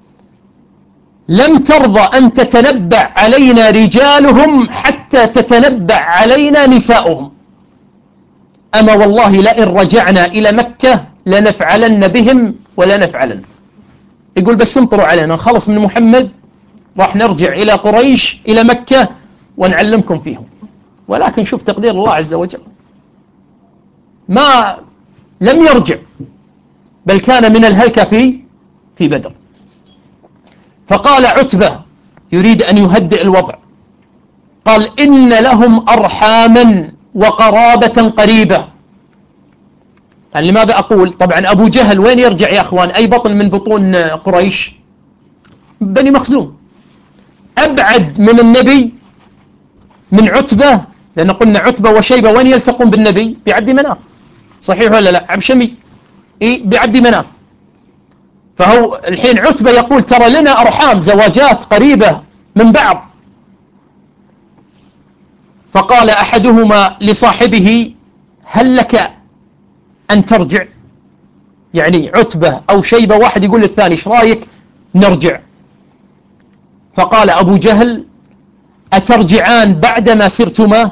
لم ترضى أن تتنبع علينا رجالهم حتى تتنبع علينا نساؤهم، أما والله لئن رجعنا إلى مكة لنفعلن بهم ولا نفعلن. يقول بس انطروا علينا، نخلص من محمد راح نرجع إلى قريش إلى مكة ونعلمكم فيهم. ولكن شوف تقدير الله عز وجل، ما لم يرجع، بل كان من الهلكة في بدر. فقال عتبة يريد أن يهدئ الوضع، قال: إن لهم أرحاما وقرابة قريبة. يعني لماذا أقول؟ طبعا أبو جهل وين يرجع يا أخوان؟ أي بطن من بطون قريش؟ بني مخزوم. أبعد من النبي من عتبة، لأن قلنا عتبة وشيبة وين يلتقون بالنبي؟ بعبد مناف، صحيح ولا لا؟ عبشمي بعبد مناف. فهو الحين عتبة يقول: ترى لنا أرحام، زواجات قريبة من بعض. فقال أحدهما لصاحبه: هل لك أن ترجع؟ يعني عتبة أو شيبة واحد يقول للثاني: ايش رايك نرجع؟ فقال أبو جهل: أترجعان بعدما سرتما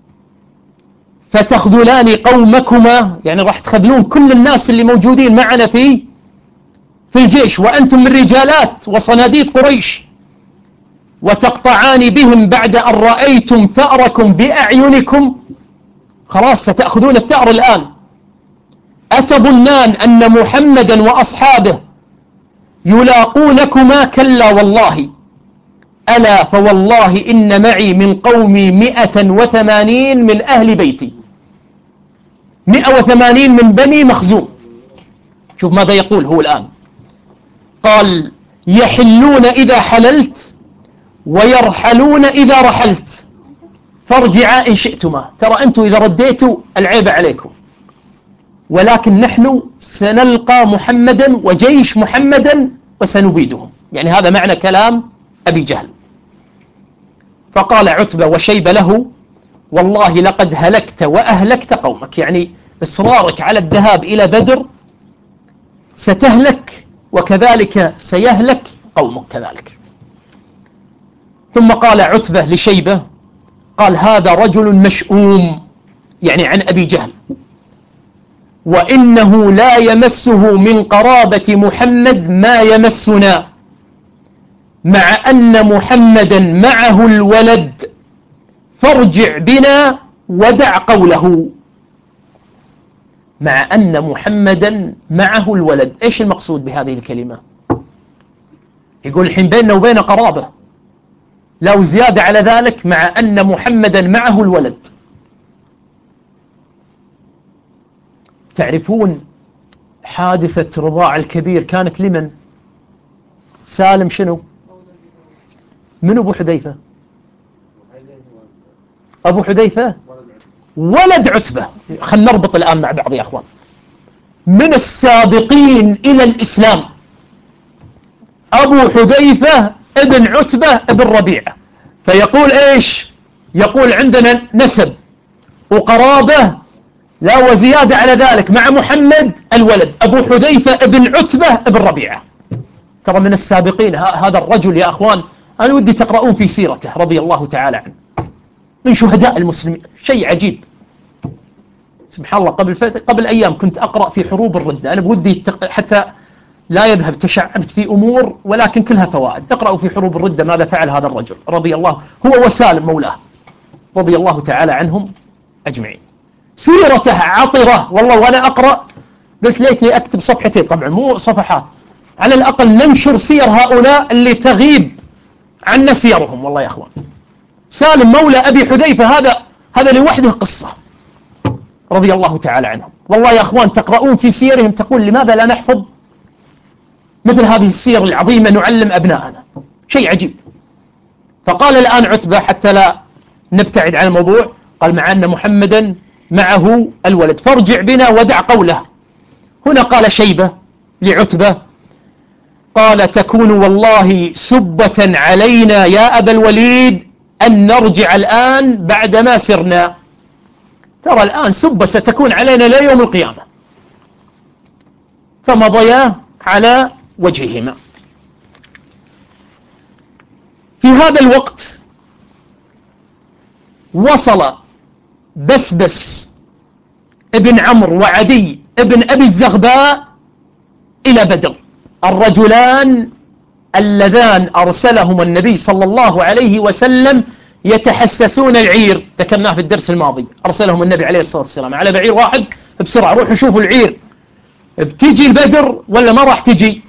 فتخذلان قومكما؟ يعني راح تخذلون كل الناس اللي موجودين معنا في الجيش، وأنتم من رجالات وصناديد قريش، وتقطعان بهم بعد أن رأيتم ثأركم بأعينكم. خلاص ستأخذون الثأر الآن. أتظنان أن محمدا وأصحابه يلاقونكما؟ كلا والله، ألا فوالله إن معي من قومي 180 من أهل بيتي، 180 من بني مخزوم. شوف ماذا يقول هو الآن، قال: يحلون إذا حللت ويرحلون إذا رحلت، فارجعا إن شئتما. ترى أنتم إذا رديتوا العيب عليكم، ولكن نحن سنلقى محمدا وجيش محمدا وسنبيدهم. يعني هذا معنى كلام أبي جهل. فقال عتبة وشيبة له: والله لقد هلكت وأهلكت قومك. يعني إصرارك على الذهاب إلى بدر ستهلك، وكذلك سيهلك قومك كذلك. ثم قال عتبة لشيبة، قال هذا رجل مشؤوم، يعني عن أبي جهل، وإنه لا يمسه من قرابة محمد ما يمسنا، مع أن محمدا معه الولد، فارجع بنا ودع قوله. مع أن محمدا معه الولد، إيش المقصود بهذه الكلمة؟ يقول الحين بيننا وبين قرابة، لو زيادة على ذلك مع أن محمدا معه الولد. تعرفون حادثة رضاع الكبير كانت لمن؟ سالم شنو؟ من أبو حذيفة؟ أبو حذيفة ولد عتبة. خلنا نربط الآن مع بعض يا أخوان. من السابقين إلى الإسلام أبو حذيفة ابن عتبة ابن ربيعة. فيقول إيش؟ يقول عندنا نسب وقرابة، لا وزيادة على ذلك مع محمد الولد، أبو حذيفة ابن عتبة ابن ربيعة. ترى من السابقين هذا الرجل يا أخوان. أنا ودي تقرؤون في سيرته رضي الله تعالى عنه، من شهداء المسلمين. شيء عجيب سبحان الله. قبل أيام كنت أقرأ في حروب الردة. أنا بودي حتى لا يذهب تشعبت في أمور، ولكن كلها فوائد. اقرأوا في حروب الردة ماذا فعل هذا الرجل رضي الله، هو وسالم مولاه رضي الله تعالى عنهم أجمعين. سيرته عطرة والله. وأنا أقرأ قلت ليتني أكتب صفحتين، طبعا مو صفحات، على الأقل ننشر سير هؤلاء اللي تغيب عنا سيرهم. والله يا أخوان، سالم مولى أبي حذيفة هذا لوحده قصة رضي الله تعالى عنهم. والله يا أخوان تقرؤون في سيرهم تقول لماذا لا نحفظ مثل هذه السير العظيمة نعلم أبناءنا؟ شيء عجيب. فقال الآن عتبة حتى لا نبتعد عن الموضوع، قال مع أن محمدا معه الولد فارجع بنا ودع قوله. هنا قال شيبة لعتبة، قال تكون والله سبة علينا يا أبا الوليد أن نرجع الآن بعدما سرنا. ترى الآن سبة ستكون علينا ليوم القيامة. فمضيا على وجههما. في هذا الوقت وصل بسبس ابن عمرو وعدي ابن أبي الزغباء إلى بدر، الرجلان اللذان أرسلهما النبي صلى الله عليه وسلم يتحسسون العير. ذكرناه في الدرس الماضي، أرسلهم النبي عليه الصلاة والسلام على بعير واحد بسرعة، روحوا شوفوا العير بتجي البدر ولا ما راح تجي.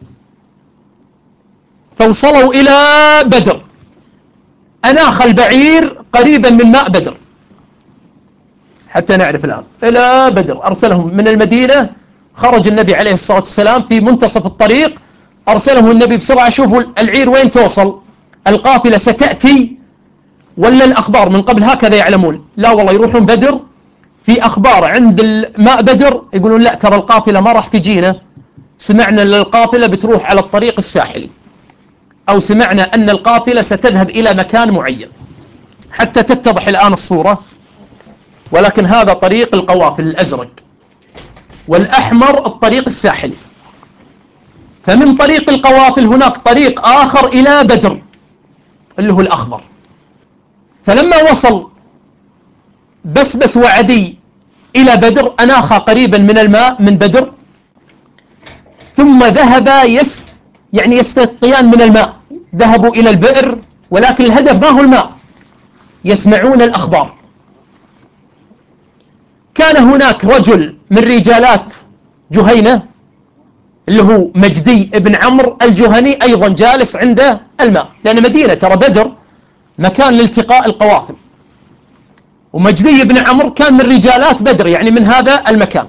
فوصلوا إلى بدر، أناخ البعير قريبا من ماء بدر. حتى نعرف الآن إلى بدر أرسلهم من المدينة. خرج النبي عليه الصلاة والسلام في منتصف الطريق، أرسلهم النبي بسرعة شوفوا العير وين توصل، القافلة ستأتي ولا الأخبار من قبل هكذا يعلمون. لا والله يروحون بدر في أخبار عند ماء بدر يقولون لا ترى القافلة ما راح تجينا، سمعنا أن القافلة بتروح على الطريق الساحلي، أو سمعنا أن القافلة ستذهب إلى مكان معين، حتى تتضح الآن الصورة. ولكن هذا طريق القوافل الأزرق، والأحمر الطريق الساحلي. فمن طريق القوافل هناك طريق آخر إلى بدر اللي هو الأخضر. فلما وصل بسبس وعدي إلى بدر أناخا قريبا من الماء من بدر، ثم ذهبا يستسقيان من الماء. ذهبوا إلى البئر، ولكن الهدف ما هو الماء، يسمعون الأخبار. كان هناك رجل من رجالات جهينة اللي هو مجدي ابن عمرو الجهني أيضا جالس عند الماء، لأن مدينة ترى بدر مكان لالتقاء القوافل، ومجدي ابن عمرو كان من رجالات بدر، يعني من هذا المكان.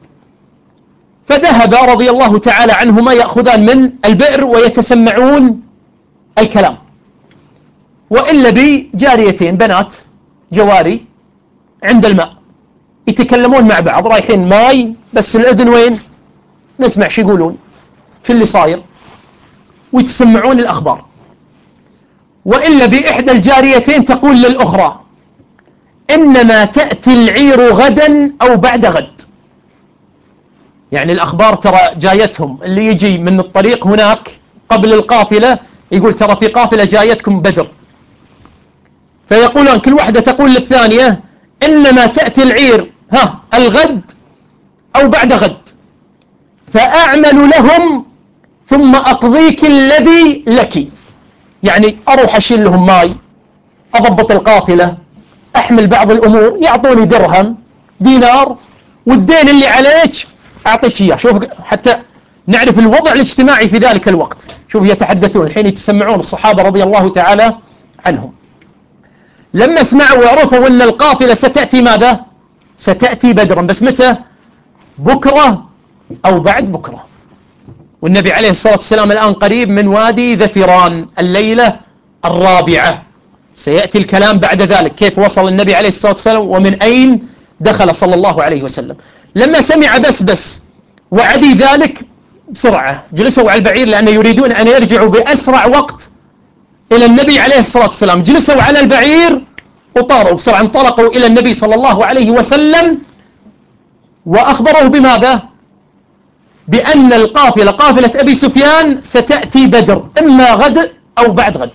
فذهب رضي الله تعالى عنهما يأخذان من البئر ويتسمعون الكلام. وإلا بجاريتين بنات جواري عند الماء يتكلمون مع بعض، رايحين ماي بس الأذن وين نسمع شو يقولون في اللي صاير، ويتسمعون الأخبار. وإلا بإحدى الجاريتين تقول للأخرى إنما تأتي العير غدا أو بعد غد. يعني الأخبار ترى جايتهم، اللي يجي من الطريق هناك قبل القافلة يقول ترى في قافلة جايتكم بدر، فيقولون كل واحدة تقول للثانية إنما تأتي العير الغد أو بعد غد، فأعمل لهم ثم أقضيك الذي لك. يعني أروح أشيل لهم ماي، أضبط القافلة، أحمل بعض الأمور، يعطوني درهم دينار، والدين اللي عليك أعطيك إياه. شوف حتى نعرف الوضع الاجتماعي في ذلك الوقت. شوف يتحدثون الحين، يتسمعون الصحابة رضي الله تعالى عنهم لما سمعوا وعرفوا أن القافلة ستأتي ماذا؟ ستأتي بدرا، بس متى؟ بكرة أو بعد بكرة. والنبي عليه الصلاة والسلام الآن قريب من وادي ذفران، الليلة الرابعة. سيأتي الكلام بعد ذلك كيف وصل النبي عليه الصلاة والسلام ومن أين دخل صلى الله عليه وسلم. لما سمع بس وعدي ذلك بسرعة جلسوا على البعير، لأن يريدون أن يرجعوا بأسرع وقت إلى النبي عليه الصلاة والسلام. جلسوا على البعير وطاروا بسرعة، انطلقوا إلى النبي صلى الله عليه وسلم وأخبروه بماذا؟ بأن القافلة قافلة أبي سفيان ستأتي بدر إما غد أو بعد غد.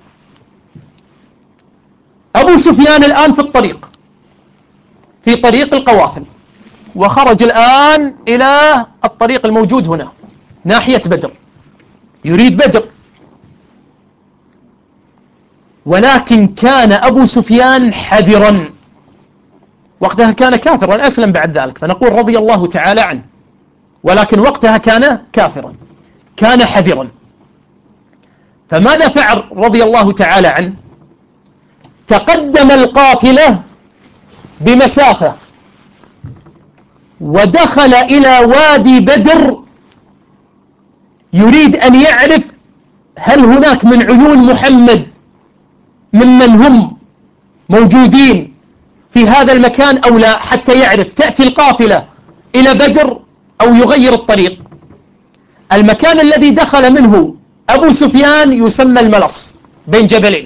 أبو سفيان الآن في الطريق، في طريق القوافل، وخرج الآن إلى الطريق الموجود هنا ناحية بدر، يريد بدر. ولكن كان أبو سفيان حذرا، وقتها كان كافرا، أسلم بعد ذلك فنقول رضي الله تعالى عنه، ولكن وقتها كان كافرا، كان حذرا. فماذا فعل رضي الله تعالى عنه؟ تقدم القافلة بمسافة ودخل إلى وادي بدر، يريد أن يعرف هل هناك من عيون محمد ممن هم موجودين في هذا المكان أو لا، حتى يعرف تأتي القافلة إلى بدر أو يغير الطريق. المكان الذي دخل منه أبو سفيان يسمى الملص، بين جبلين،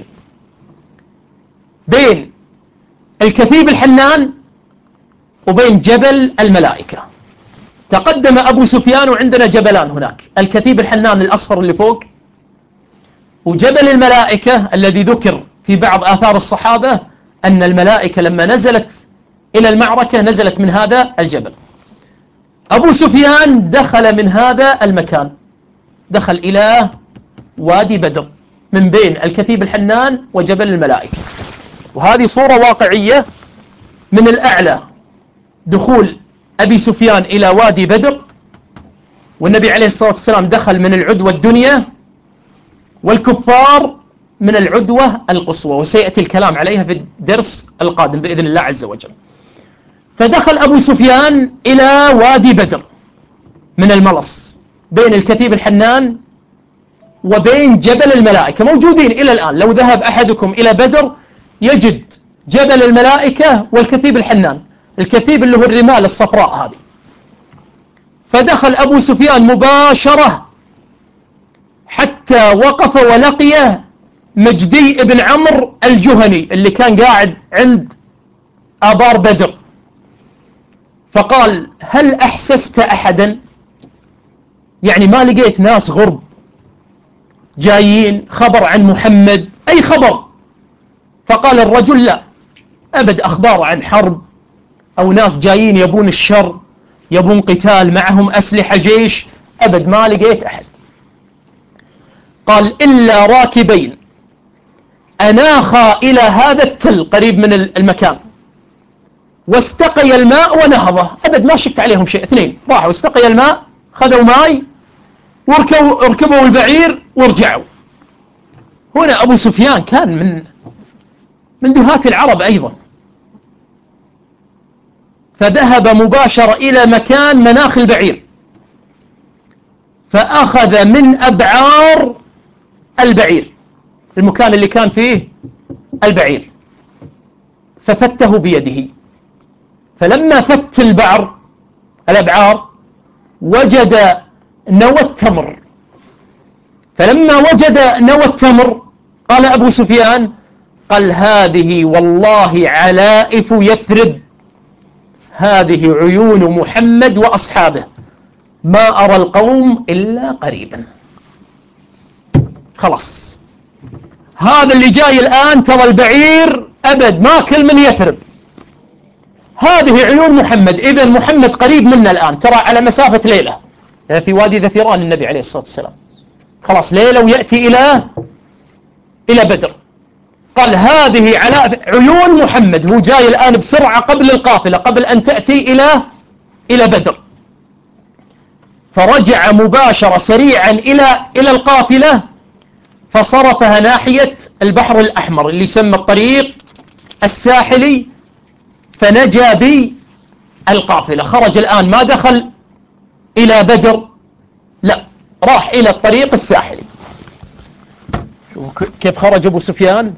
بين الكثيب الحنان وبين جبل الملائكة. تقدم أبو سفيان وعندنا جبلان هناك، الكثيب الحنان الأصفر اللي فوق، وجبل الملائكة الذي ذكر في بعض آثار الصحابة أن الملائكة لما نزلت إلى المعركة نزلت من هذا الجبل. أبو سفيان دخل من هذا المكان، دخل إلى وادي بدر من بين الكثيب الحنان وجبل الملائكة. وهذه صورة واقعية من الأعلى، دخول أبي سفيان إلى وادي بدر، والنبي عليه الصلاة والسلام دخل من العدوى الدنيا والكفار من العدوى القصوى، وسيأتي الكلام عليها في الدرس القادم بإذن الله عز وجل. فدخل أبو سفيان إلى وادي بدر من الملص بين الكثيب الحنان وبين جبل الملائكة، موجودين إلى الآن. لو ذهب أحدكم إلى بدر يجد جبل الملائكة والكثيب الحنان، الكثيب اللي هو الرمال الصفراء هذه. فدخل أبو سفيان مباشرة حتى وقف ولقيه مجدي بن عمرو الجهني اللي كان قاعد عند آبار بدر، فقال: هل أحسست أحدا؟ يعني ما لقيت ناس غرب جايين خبر عن محمد، أي خبر؟ فقال الرجل: لا أبد، أخبار عن حرب أو ناس جايين يبون الشر، يبون قتال، معهم أسلحة جيش، أبد ما لقيت أحد. قال: إلا راكبين أناخا إلى هذا التل قريب من المكان واستقي الماء ونهضه، أبد ما شفت عليهم شيء. اثنين راحوا استقي الماء، خذوا ماي وركبوا البعير ورجعوا. هنا أبو سفيان كان من دهاة العرب أيضا، فذهب مباشرة إلى مكان مناخ البعير، فأخذ من أبعار البعير، المكان اللي كان فيه البعير، ففته بيده. فلما فت الأبعار وجد نوى التمر، فلما وجد نوى التمر قال أبو سفيان: قال هذه والله علائف يثرب، هذه عيون محمد وأصحابه، ما أرى القوم إلا قريبا. خلاص، هذا اللي جاي الآن ترى البعير أبد ما كل من يثرب، هذه عيون محمد، إذن محمد قريب منا الآن، ترى على مسافة ليلة في وادي ذفيران النبي عليه الصلاة والسلام، خلاص ليلة ويأتي إلى بدر. قال هذه على عيون محمد، هو جاي الآن بسرعة قبل القافلة، قبل أن تأتي إلى بدر. فرجع مباشرة سريعا إلى القافلة، فصرفها ناحية البحر الأحمر اللي يسمى الطريق الساحلي، فنجا بالقافلة. خرج الآن ما دخل إلى بدر، لا، راح إلى الطريق الساحلي. كيف خرج أبو سفيان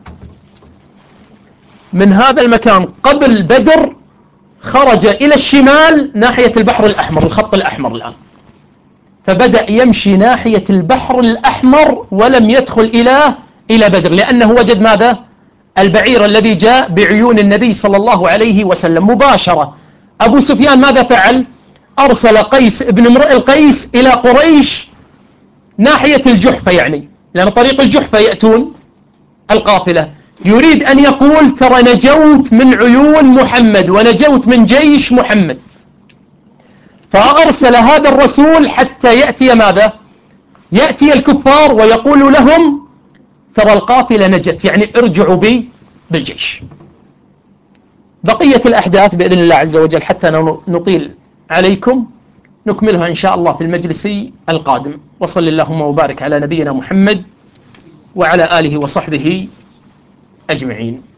من هذا المكان قبل بدر؟ خرج إلى الشمال ناحية البحر الأحمر، الخط الأحمر الآن، فبدأ يمشي ناحية البحر الأحمر ولم يدخل إلى بدر، لأنه وجد ماذا؟ البعير الذي جاء بعيون النبي صلى الله عليه وسلم. مباشرة أبو سفيان ماذا فعل؟ أرسل قيس بن امرئ القيس إلى قريش ناحية الجحفة، يعني لأن طريق الجحفة يأتون القافلة، يريد أن يقول ترى نجوت من عيون محمد ونجوت من جيش محمد. فأرسل هذا الرسول حتى يأتي ماذا؟ يأتي الكفار ويقول لهم ترى القافلة نجت، يعني ارجعوا بي بالجيش. بقية الأحداث بإذن الله عز وجل حتى نطيل عليكم نكملها إن شاء الله في المجلس القادم. وصل اللهم وبارك على نبينا محمد وعلى آله وصحبه أجمعين.